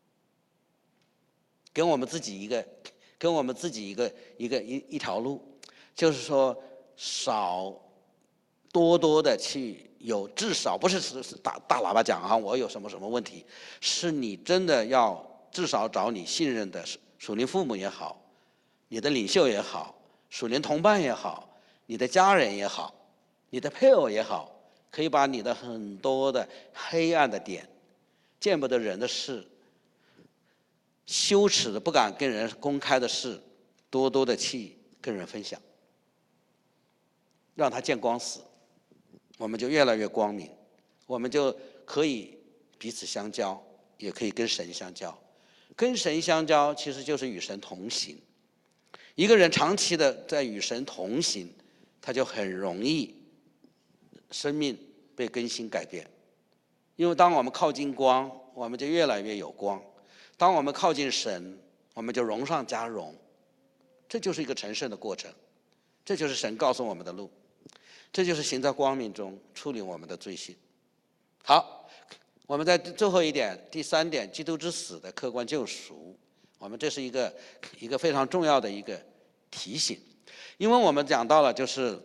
跟我们自己一个，跟我们自己一个一个一一条路，就是说少多多的去有，至少不是是大大喇叭讲啊，我有什么什么问题，是你真的要至少找你信任的属灵父母也好，你的领袖也好，属灵同伴也好，你的家人也好，你的配偶也好，可以把你的很多的黑暗的点、见不得人的事、羞耻的不敢跟人公开的事，多多的去跟人分享，让他见光死，我们就越来越光明，我们就可以彼此相交，也可以跟神相交。跟神相交其实就是与神同行。一个人长期的在与神同行，他就很容易生命被更新改变。因为当我们靠近光，我们就越来越有光；当我们靠近神，我们就荣上加荣。这就是一个成圣的过程，这就是神告诉我们的路，这就是行在光明中处理我们的罪行。好，我们在最后一点，第三点，基督之死的客观救赎，我们这是一个一个非常重要的一个提醒，因为我们讲到了，就是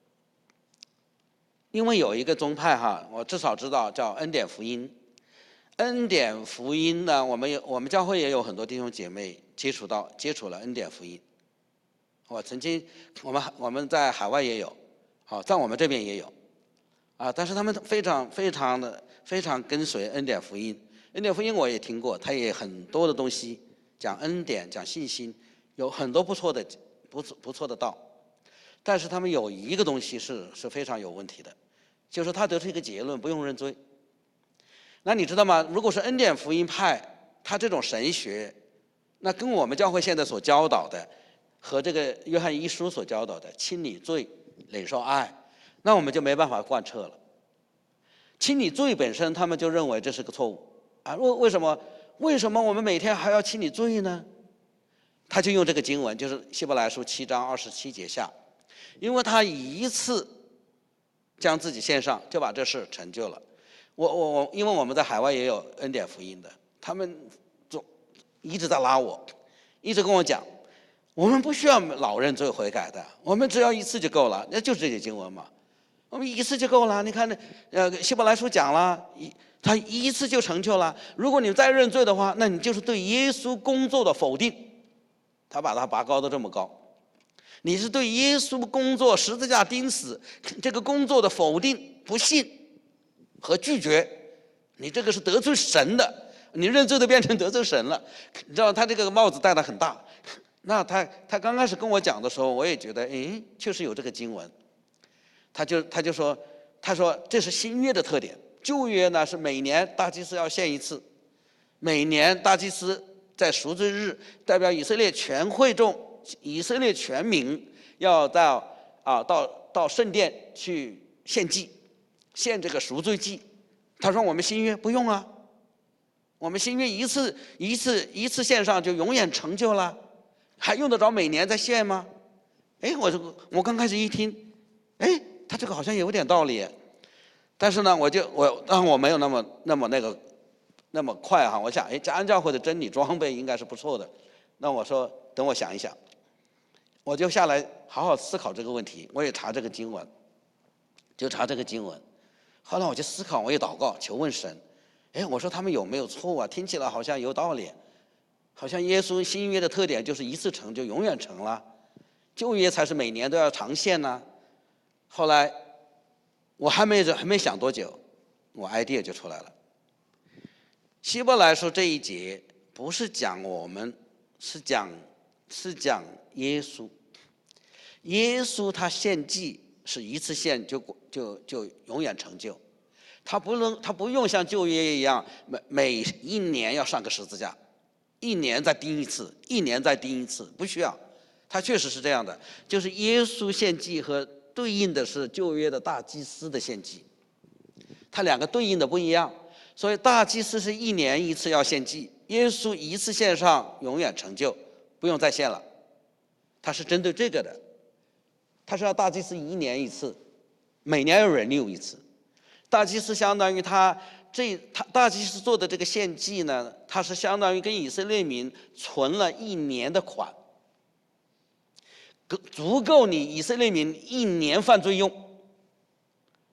因为有一个宗派哈，我至少知道叫恩典福音。恩典福音呢，我们有我们教会也有很多弟兄姐妹接触到接触了恩典福音。我曾经我们我们在海外也有，好，在我们这边也有，啊，但是他们非常非常的非常跟随恩典福音。恩典福音我也听过，它也很多的东西讲恩典，讲信心，有很多不错的不不错的道。但是他们有一个东西是是非常有问题的，就是他得出一个结论，不用认罪。那你知道吗？如果是恩典福音派，他这种神学，那跟我们教会现在所教导的，和这个约翰一书所教导的清理罪、领受爱，那我们就没办法贯彻了。清理罪本身，他们就认为这是个错误啊！为为什么？为什么我们每天还要清理罪呢？他就用这个经文，就是希伯来书七章二十七节下，因为他一次将自己献上，就把这事成就了。我我我，因为我们在海外也有恩典福音的，他们总一直在拉我，一直跟我讲，我们不需要老认罪悔改的，我们只要一次就够了，那就是这些经文嘛。我们一次就够了。你看，呃，希伯来书讲了，一他一次就成就了。如果你再认罪的话，那你就是对耶稣工作的否定。他把他拔高到这么高，你是对耶稣工作十字架钉死这个工作的否定、不信和拒绝。你这个是得罪神的，你认罪都变成得罪神了。你知道他这个帽子戴得很大。那他他刚开始跟我讲的时候，我也觉得，哎，确实有这个经文。他就他就说，他说这是新约的特点。旧约呢是每年大祭司要献一次，每年大祭司在赎罪日代表以色列全会众、以色列全民要到啊到到圣殿去献祭，献这个赎罪祭。他说我们新约不用啊，我们新约一次一次一次献上就永远成就了，还用得着每年再献吗？哎，我我刚开始一听，哎。他这个好像有点道理，但是呢，我就我当然我没有那么那么那个那么快哈。我想，哎，嘉安教会的真理装备应该是不错的。那我说，等我想一想，我就下来好好思考这个问题。我也查这个经文，就查这个经文。后来我就思考，我也祷告，求问神。哎，我说他们有没有错啊？听起来好像有道理，好像耶稣新约的特点就是一次成就永远成了，旧约才是每年都要常献呢。后来我还没还没想多久，我 idea 就出来了。希伯来书这一节不是讲我们，是讲是讲耶稣。耶稣他献祭是一次献就就就永远成就，他不能他不用像旧约一样每每一年要上个十字架，一年再钉一次，一年再钉一次，不需要。他确实是这样的，就是耶稣献祭和对应的是旧约的大祭司的献祭，它两个对应的不一样。所以大祭司是一年一次要献祭，耶稣一次献上永远成就，不用再献了。它是针对这个的，它是要大祭司一年一次，每年要 renew 一次。大祭司相当于他这他大祭司做的这个献祭呢，它是相当于跟以色列民存了一年的款。足够你以色列民一年犯罪用，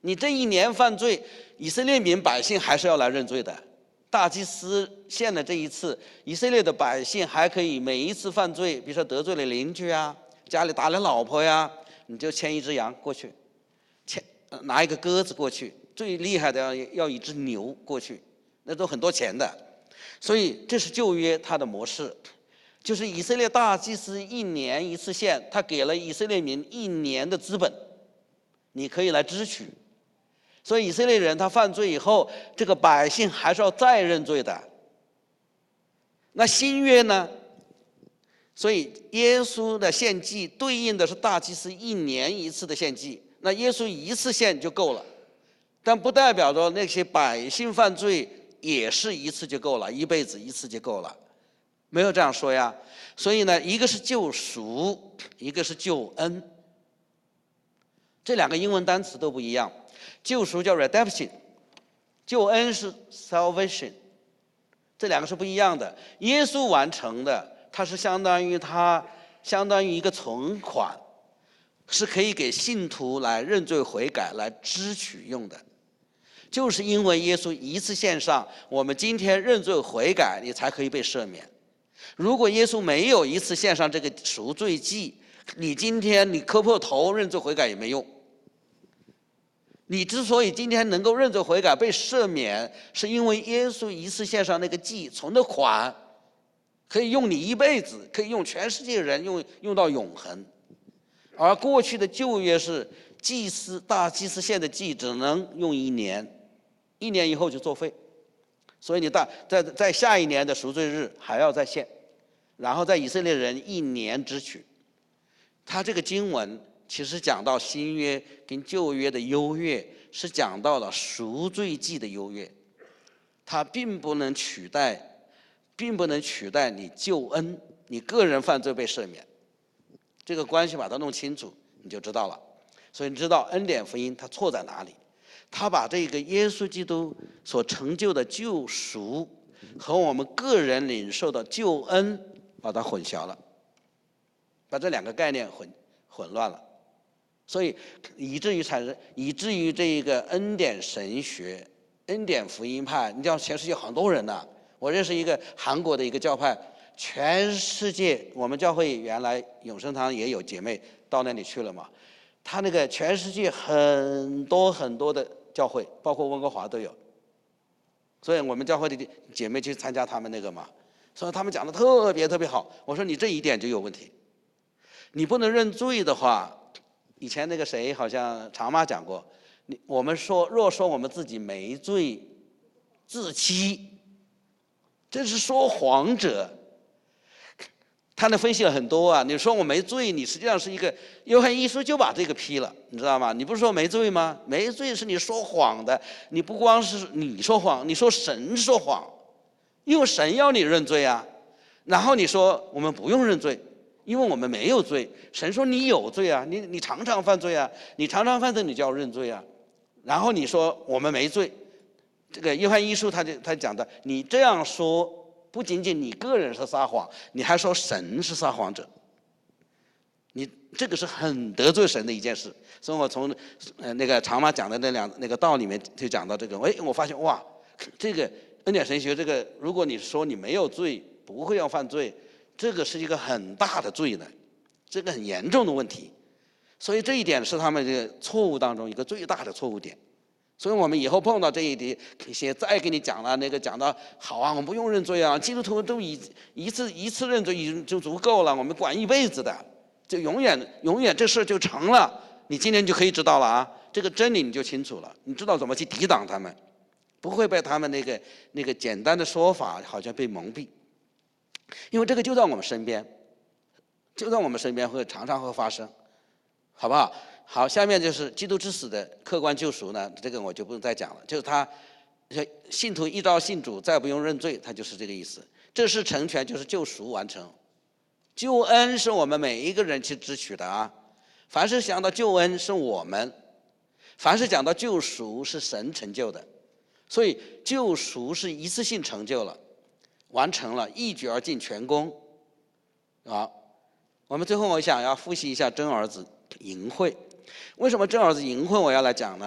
你这一年犯罪，以色列民百姓还是要来认罪的。大祭司献了这一次，以色列的百姓还可以每一次犯罪，比如说得罪了邻居啊，家里打了老婆呀，你就牵一只羊过去，牵拿一个鸽子过去，最厉害的要要一只牛过去，那都很多钱的。所以这是旧约它的模式，就是以色列大祭司一年一次献，他给了以色列民一年的资本，你可以来支取。所以以色列人他犯罪以后，这个百姓还是要再认罪的。那新约呢？所以耶稣的献祭对应的是大祭司一年一次的献祭，那耶稣一次献就够了，但不代表着那些百姓犯罪也是一次就够了，一辈子一次就够了，没有这样说呀。所以呢，一个是救赎，一个是救恩，这两个英文单词都不一样。救赎叫 redemption， 救恩是 salvation， 这两个是不一样的。耶稣完成的，它是相当于它相当于一个存款，是可以给信徒来认罪悔改来支取用的。就是因为耶稣一次献上，我们今天认罪悔改，你才可以被赦免。如果耶稣没有一次献上这个赎罪祭，你今天你磕破头认罪悔改也没用。你之所以今天能够认罪悔改被赦免，是因为耶稣一次献上那个祭存的款，可以用你一辈子，可以用全世界人用用到永恒。而过去的旧约是祭司大祭司献的祭只能用一年，一年以后就作废，所以你大在在下一年的赎罪日还要再献，然后在以色列人一年支取。他这个经文其实讲到新约跟旧约的优越，是讲到了赎罪祭的优越，它并不能取代，并不能取代你救恩，你个人犯罪被赦免，这个关系把它弄清楚，你就知道了。所以你知道恩典福音它错在哪里？他把这个耶稣基督所成就的救赎和我们个人领受的救恩把它混淆了，把这两个概念混混乱了。所以以至于产生，以至于这个恩典神学、恩典福音派，你知道全世界很多人呐、啊。我认识一个韩国的一个教派，全世界我们教会原来永生堂也有姐妹到那里去了嘛。他那个全世界很多很多的教会，包括温哥华都有。所以我们教会的姐妹去参加他们那个嘛，所以他们讲的特别特别好。我说你这一点就有问题，你不能认罪的话。以前那个谁好像常妈讲过，你我们说若说我们自己没罪，自欺，这是说谎者。他那分析了很多啊，你说我没罪，你实际上是一个约翰一书就把这个批了，你知道吗？你不是说没罪吗？没罪是你说谎的，你不光是你说谎，你说神说谎，因为神要你认罪啊。然后你说我们不用认罪。因为我们没有罪，神说你有罪啊，你你常常犯罪啊，你常常犯罪你就要认罪啊。然后你说我们没罪，这个约翰一书他就他讲的，你这样说不仅仅你个人是撒谎，你还说神是撒谎者，你这个是很得罪神的一件事。所以我从呃那个常妈讲的那两那个道里面就讲到这个，哎，我发现哇，这个恩典神学这个，如果你说你没有罪，不会要犯罪。这个是一个很大的罪呢，这个很严重的问题，所以这一点是他们这个错误当中一个最大的错误点。所以我们以后碰到这一点，一些再给你讲了那个讲到好啊，我们不用认罪啊，基督徒都一一次一次认罪已经就足够了，我们管一辈子的，就永远永远这事就成了。你今天就可以知道了啊，这个真理你就清楚了，你知道怎么去抵挡他们，不会被他们那个那个简单的说法好像被蒙蔽。因为这个就在我们身边，就在我们身边会常常会发生，好不好？好，下面就是基督之死的客观救赎呢，这个我就不用再讲了，就是他信徒一朝信主，再不用认罪，他就是这个意思。这是成全，就是救赎完成。救恩是我们每一个人去支取的啊，凡是想到救恩是我们，凡是讲到救赎是神成就的，所以救赎是一次性成就了。完成了，一举而尽全功，啊！我们最后我想要复习一下真儿子淫秽。为什么真儿子淫秽我要来讲呢？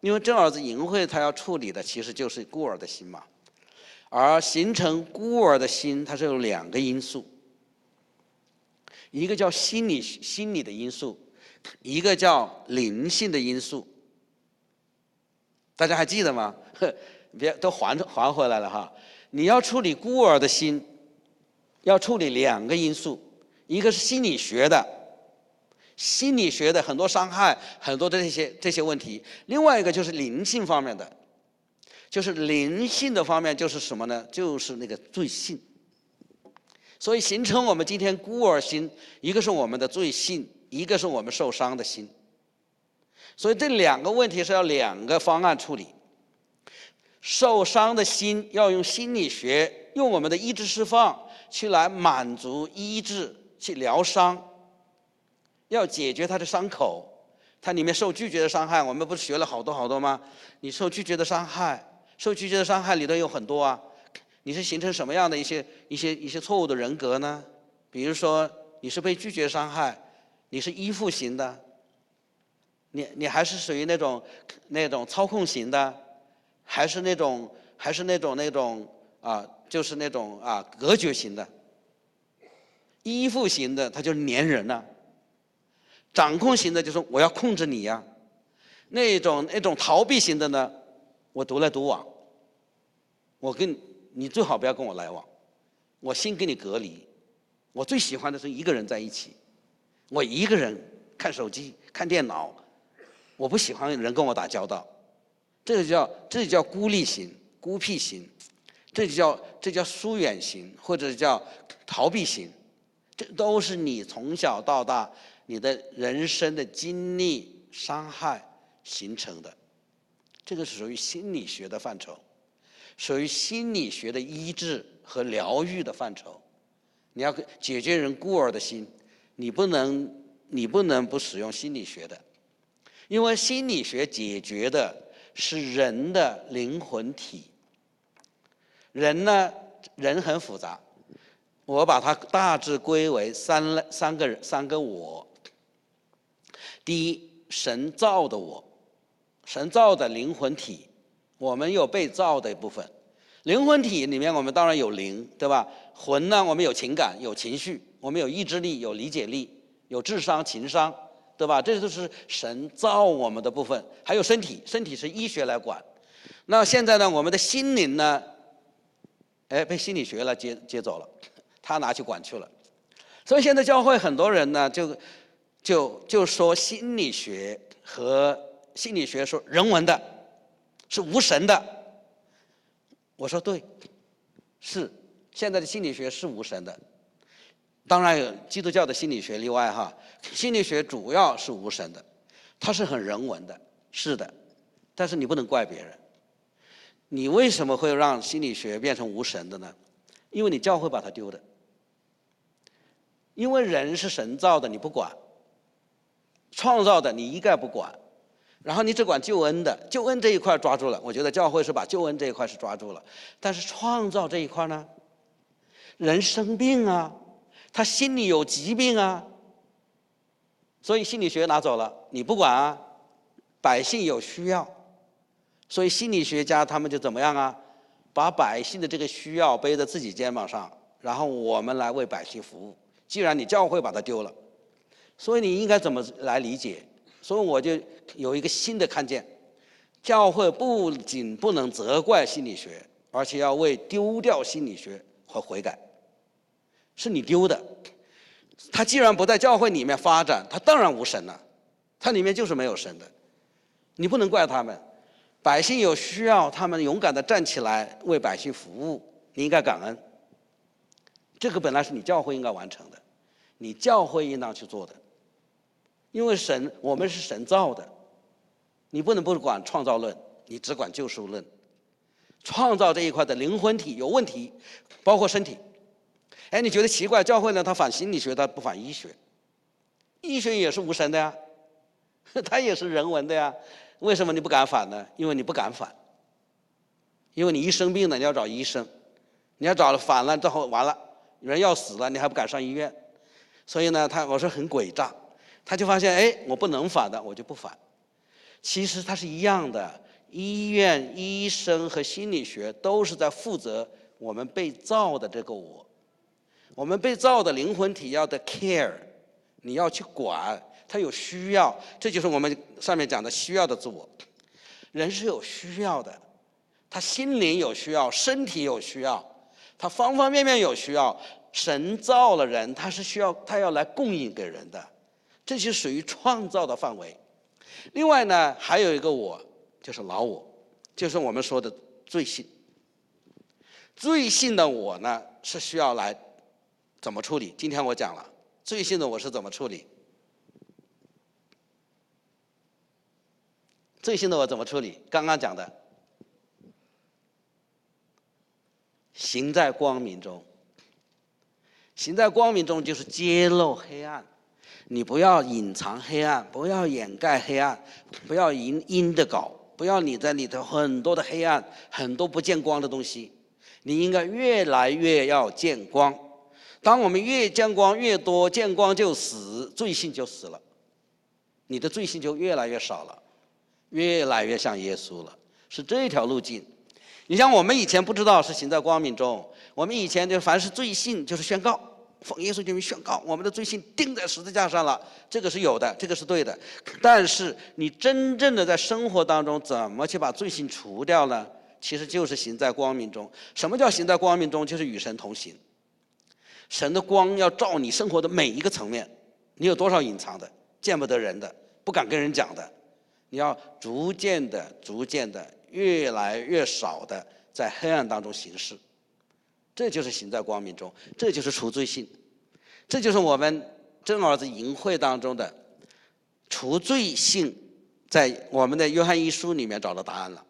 因为真儿子淫秽，他要处理的其实就是孤儿的心嘛。而形成孤儿的心，它是有两个因素，一个叫心理心理的因素，一个叫灵性的因素。大家还记得吗？别都还还回来了哈。你要处理孤儿的心，要处理两个因素，一个是心理学的，心理学的很多伤害，很多的这些这些问题；另外一个就是灵性方面的，就是灵性的方面就是什么呢？就是那个罪性。所以形成我们今天孤儿心，一个是我们的罪性，一个是我们受伤的心。所以这两个问题是要两个方案处理。受伤的心要用心理学，用我们的医治释放去来满足医治，去疗伤，要解决他的伤口。他里面受拒绝的伤害，我们不是学了好多好多吗？你受拒绝的伤害，受拒绝的伤害里头有很多啊。你是形成什么样的一些一些一些错误的人格呢？比如说你是被拒绝伤害，你是依附型的，你你还是属于那种那种操控型的，还是那种还是那种那种啊，就是那种啊隔绝型的。依附型的他就是粘人了，掌控型的就是我要控制你呀。那种那种逃避型的呢，我独来独往，我跟你最好不要跟我来往，我先跟你隔离。我最喜欢的是一个人在一起，我一个人看手机看电脑，我不喜欢人跟我打交道。这个叫这叫孤立型、孤僻型，这就叫这叫疏远型，或者叫逃避型。这都是你从小到大你的人生的经历伤害形成的。这个是属于心理学的范畴，属于心理学的医治和疗愈的范畴。你要解决人孤儿的心，你不能你不能不使用心理学的，因为心理学解决的是人的灵魂体。人呢，人很复杂，我把它大致归为三三个三个我。第一，神造的我，神造的灵魂体，我们有被造的一部分。灵魂体里面我们当然有灵，对吧？魂呢，我们有情感有情绪，我们有意志力有理解力有智商情商，对吧？这都是神造我们的部分。还有身体，身体是医学来管。那现在呢，我们的心灵呢，哎，被心理学来接接走了，他拿去管去了。所以现在教会很多人呢，就就就说心理学和心理学说人文的，是无神的。我说对，是现在的心理学是无神的，当然有基督教的心理学例外哈。心理学主要是无神的，它是很人文的，是的，但是你不能怪别人。你为什么会让心理学变成无神的呢？因为你教会把它丢的。因为人是神造的，你不管；创造的你一概不管。然后你只管救恩的，救恩这一块抓住了，我觉得教会是把救恩这一块是抓住了。但是创造这一块呢，人生病啊，他心里有疾病啊，所以心理学拿走了，你不管啊。百姓有需要，所以心理学家他们就怎么样啊？把百姓的这个需要背在自己肩膀上，然后我们来为百姓服务。既然你教会把它丢了，所以你应该怎么来理解？所以我就有一个新的看见，教会不仅不能责怪心理学，而且要为丢掉心理学和悔改。是你丢的，他既然不在教会里面发展，他当然无神了，他里面就是没有神的，你不能怪他们。百姓有需要，他们勇敢地站起来为百姓服务，你应该感恩。这个本来是你教会应该完成的，你教会应当去做的。因为神，我们是神造的，你不能不管创造论，你只管救赎论。创造这一块的灵魂体有问题，包括身体。哎，你觉得奇怪，教会呢，它反心理学，它不反医学。医学也是无神的呀，它也是人文的呀。为什么你不敢反呢？因为你不敢反。因为你一生病了，你要找医生，你要找了反了之后完了，人要死了，你还不敢上医院。所以呢，他我说很诡诈。他就发现，哎，我不能反的，我就不反。 其实它是一样的，医院、医生和心理学都是在负责我们被造的这个我。我们被造的灵魂体要的 care， 你要去管，它有需要，这就是我们上面讲的需要的自我。人是有需要的，他心灵有需要，身体有需要，他方方面面有需要。神造了人，他是需要，他要来供应给人的，这就属于创造的范围。另外呢，还有一个我，就是老我，就是我们说的罪性。罪性的我呢，是需要来怎么处理？今天我讲了，罪性的我是怎么处理？罪性的我怎么处理？刚刚讲的，行在光明中。行在光明中就是揭露黑暗，你不要隐藏黑暗，不要掩盖黑暗，不要阴阴的搞，不要你在里头很多的黑暗，很多不见光的东西，你应该越来越要见光。当我们越见光越多，见光就死，罪性就死了，你的罪性就越来越少了，越来越像耶稣了，是这条路径。你像我们以前不知道是行在光明中，我们以前就凡是罪性就是宣告，奉耶稣之名宣告我们的罪性钉在十字架上了，这个是有的，这个是对的。但是你真正的在生活当中怎么去把罪性除掉呢？其实就是行在光明中。什么叫行在光明中？就是与神同行。神的光要照你生活的每一个层面，你有多少隐藏的、见不得人的、不敢跟人讲的，你要逐渐的、逐渐的、越来越少的在黑暗当中行事。这就是行在光明中，这就是除罪性，这就是我们真儿子营会当中的除罪性，在我们的约翰一书里面找到答案了。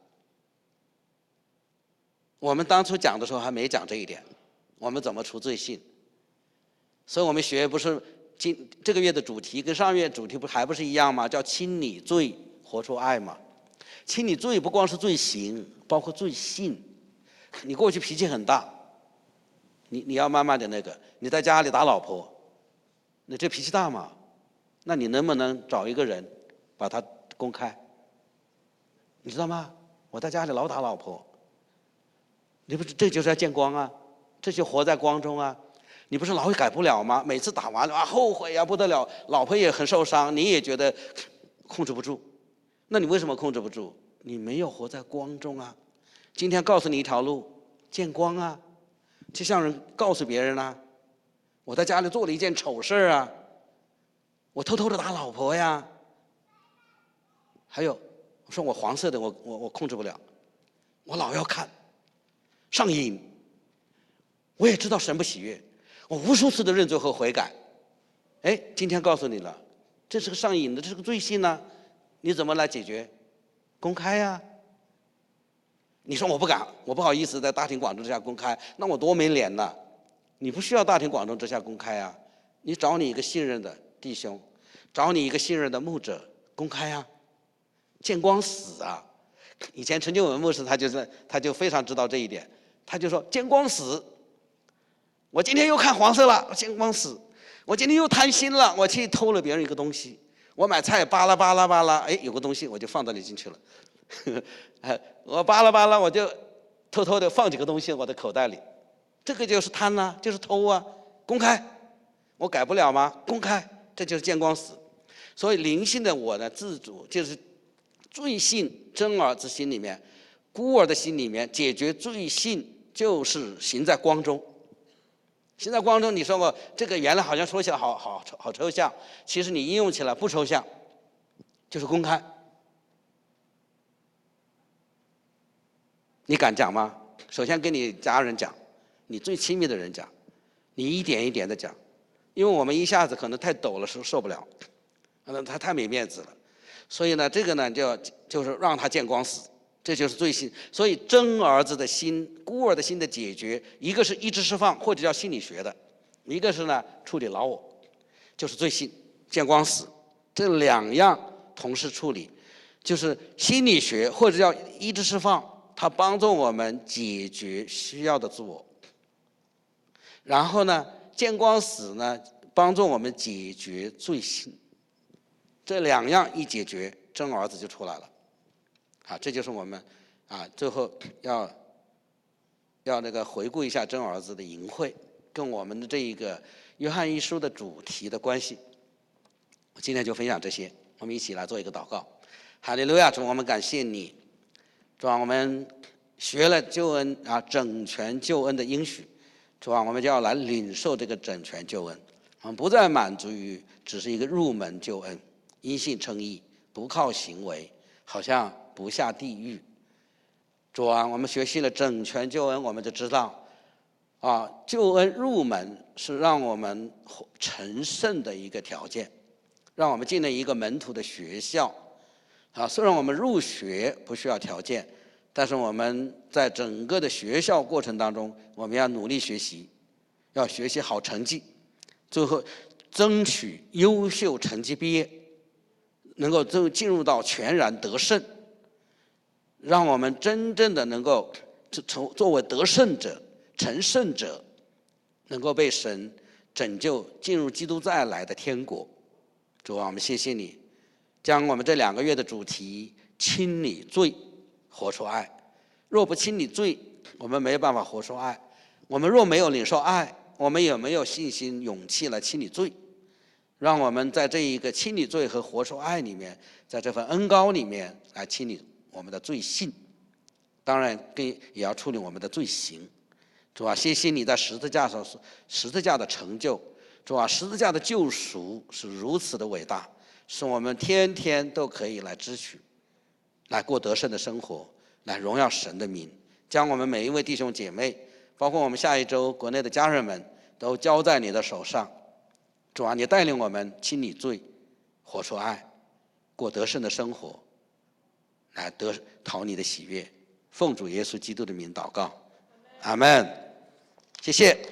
我们当初讲的时候还没讲这一点，我们怎么除罪性？所以我们学不是今这个月的主题跟上月主题不还不是一样吗？叫清理罪，活出爱嘛。清理罪不光是罪行，包括罪性。你过去脾气很大，你你要慢慢的那个，你在家里打老婆，你这脾气大嘛？那你能不能找一个人把它公开？你知道吗？我在家里老打老婆，你不是这就是要见光啊，这就活在光中啊。你不是老改不了吗？每次打完了啊，后悔呀、啊、不得了，老婆也很受伤，你也觉得控制不住。那你为什么控制不住？你没有活在光中啊。今天告诉你一条路，见光啊，就像人告诉别人啊，我在家里做了一件丑事啊，我偷偷的打老婆呀。还有，我说我黄色的我我我控制不了，我老要看，上瘾。我也知道神不喜悦，我无数次的认罪和悔改。哎，今天告诉你了，这是个上瘾的，这是个罪性呢、啊，你怎么来解决？公开呀、啊。你说我不敢，我不好意思在大庭广众之下公开，那我多没脸呐！你不需要大庭广众之下公开啊，你找你一个信任的弟兄，找你一个信任的牧者公开啊，见光死啊！以前陈经文牧师他就是他就非常知道这一点，他就说见光死。我今天又看黄色了，我见光死。我今天又贪心了，我去偷了别人一个东西。我买菜巴拉巴拉巴拉，哎，有个东西我就放到里进去了。我巴拉巴拉，我就偷偷的放几个东西我的口袋里，这个就是贪啊，就是偷啊，公开，我改不了吗？公开，这就是见光死。所以灵性的我呢，自主就是罪性真儿子心里面，孤儿的心里面，解决罪性就是行在光中。行在光中，你说我这个原来好像说起来好好好抽象，其实你应用起来不抽象，就是公开。你敢讲吗？首先跟你家人讲，你最亲密的人讲，你一点一点的讲，因为我们一下子可能太陡了，受受不了，那他太没面子了，所以呢，这个呢就就是让他见光死，这就是罪性。所以真儿子的心、孤儿的心的解决，一个是意志释放，或者叫心理学的；一个是呢处理老我，就是罪性见光死，这两样同时处理，就是心理学或者叫意志释放。它帮助我们解决需要的自我，然后呢，见光死呢，帮助我们解决罪性。这两样一解决， 真儿子就出来了。啊，这就是我们啊最后要要那个回顾一下真儿子的淫秽跟我们的这一个约翰一书的主题的关系。我今天就分享这些，我们一起来做一个祷告。哈利路亚，主，我们感谢你，主啊，我们学了救恩啊，整全救恩的应许，主啊，我们就要来领受这个整全救恩。我们不再满足于只是一个入门救恩，因信称义，不靠行为，好像不下地狱。主啊，我们学习了整全救恩，我们就知道，啊，救恩入门是让我们成圣的一个条件，让我们进了一个门徒的学校。啊，虽然我们入学不需要条件，但是我们在整个的学校过程当中，我们要努力学习，要学习好成绩，最后争取优秀成绩毕业，能够进入到全然得胜，让我们真正的能够成作为得胜者、成圣者，能够被神拯救，进入基督再来的天国。主啊，我们谢谢你，将我们这两个月的主题清理罪，活出爱。若不清理罪，我们没有办法活出爱。我们若没有领受爱，我们也没有信心勇气来清理罪。让我们在这一个清理罪和活出爱里面，在这份恩膏里面来清理我们的罪性，当然更也要处理我们的罪行。主啊，谢谢你在十字架上十字架的成就。主啊，十字架的救赎是如此的伟大，使我们天天都可以来支取，来过得胜的生活，来荣耀神的名。将我们每一位弟兄姐妹，包括我们下一周国内的家人们，都交在你的手上。主啊，你带领我们清理罪，活出爱，过得胜的生活，来得讨你的喜悦。奉主耶稣基督的名祷告，阿们。谢谢。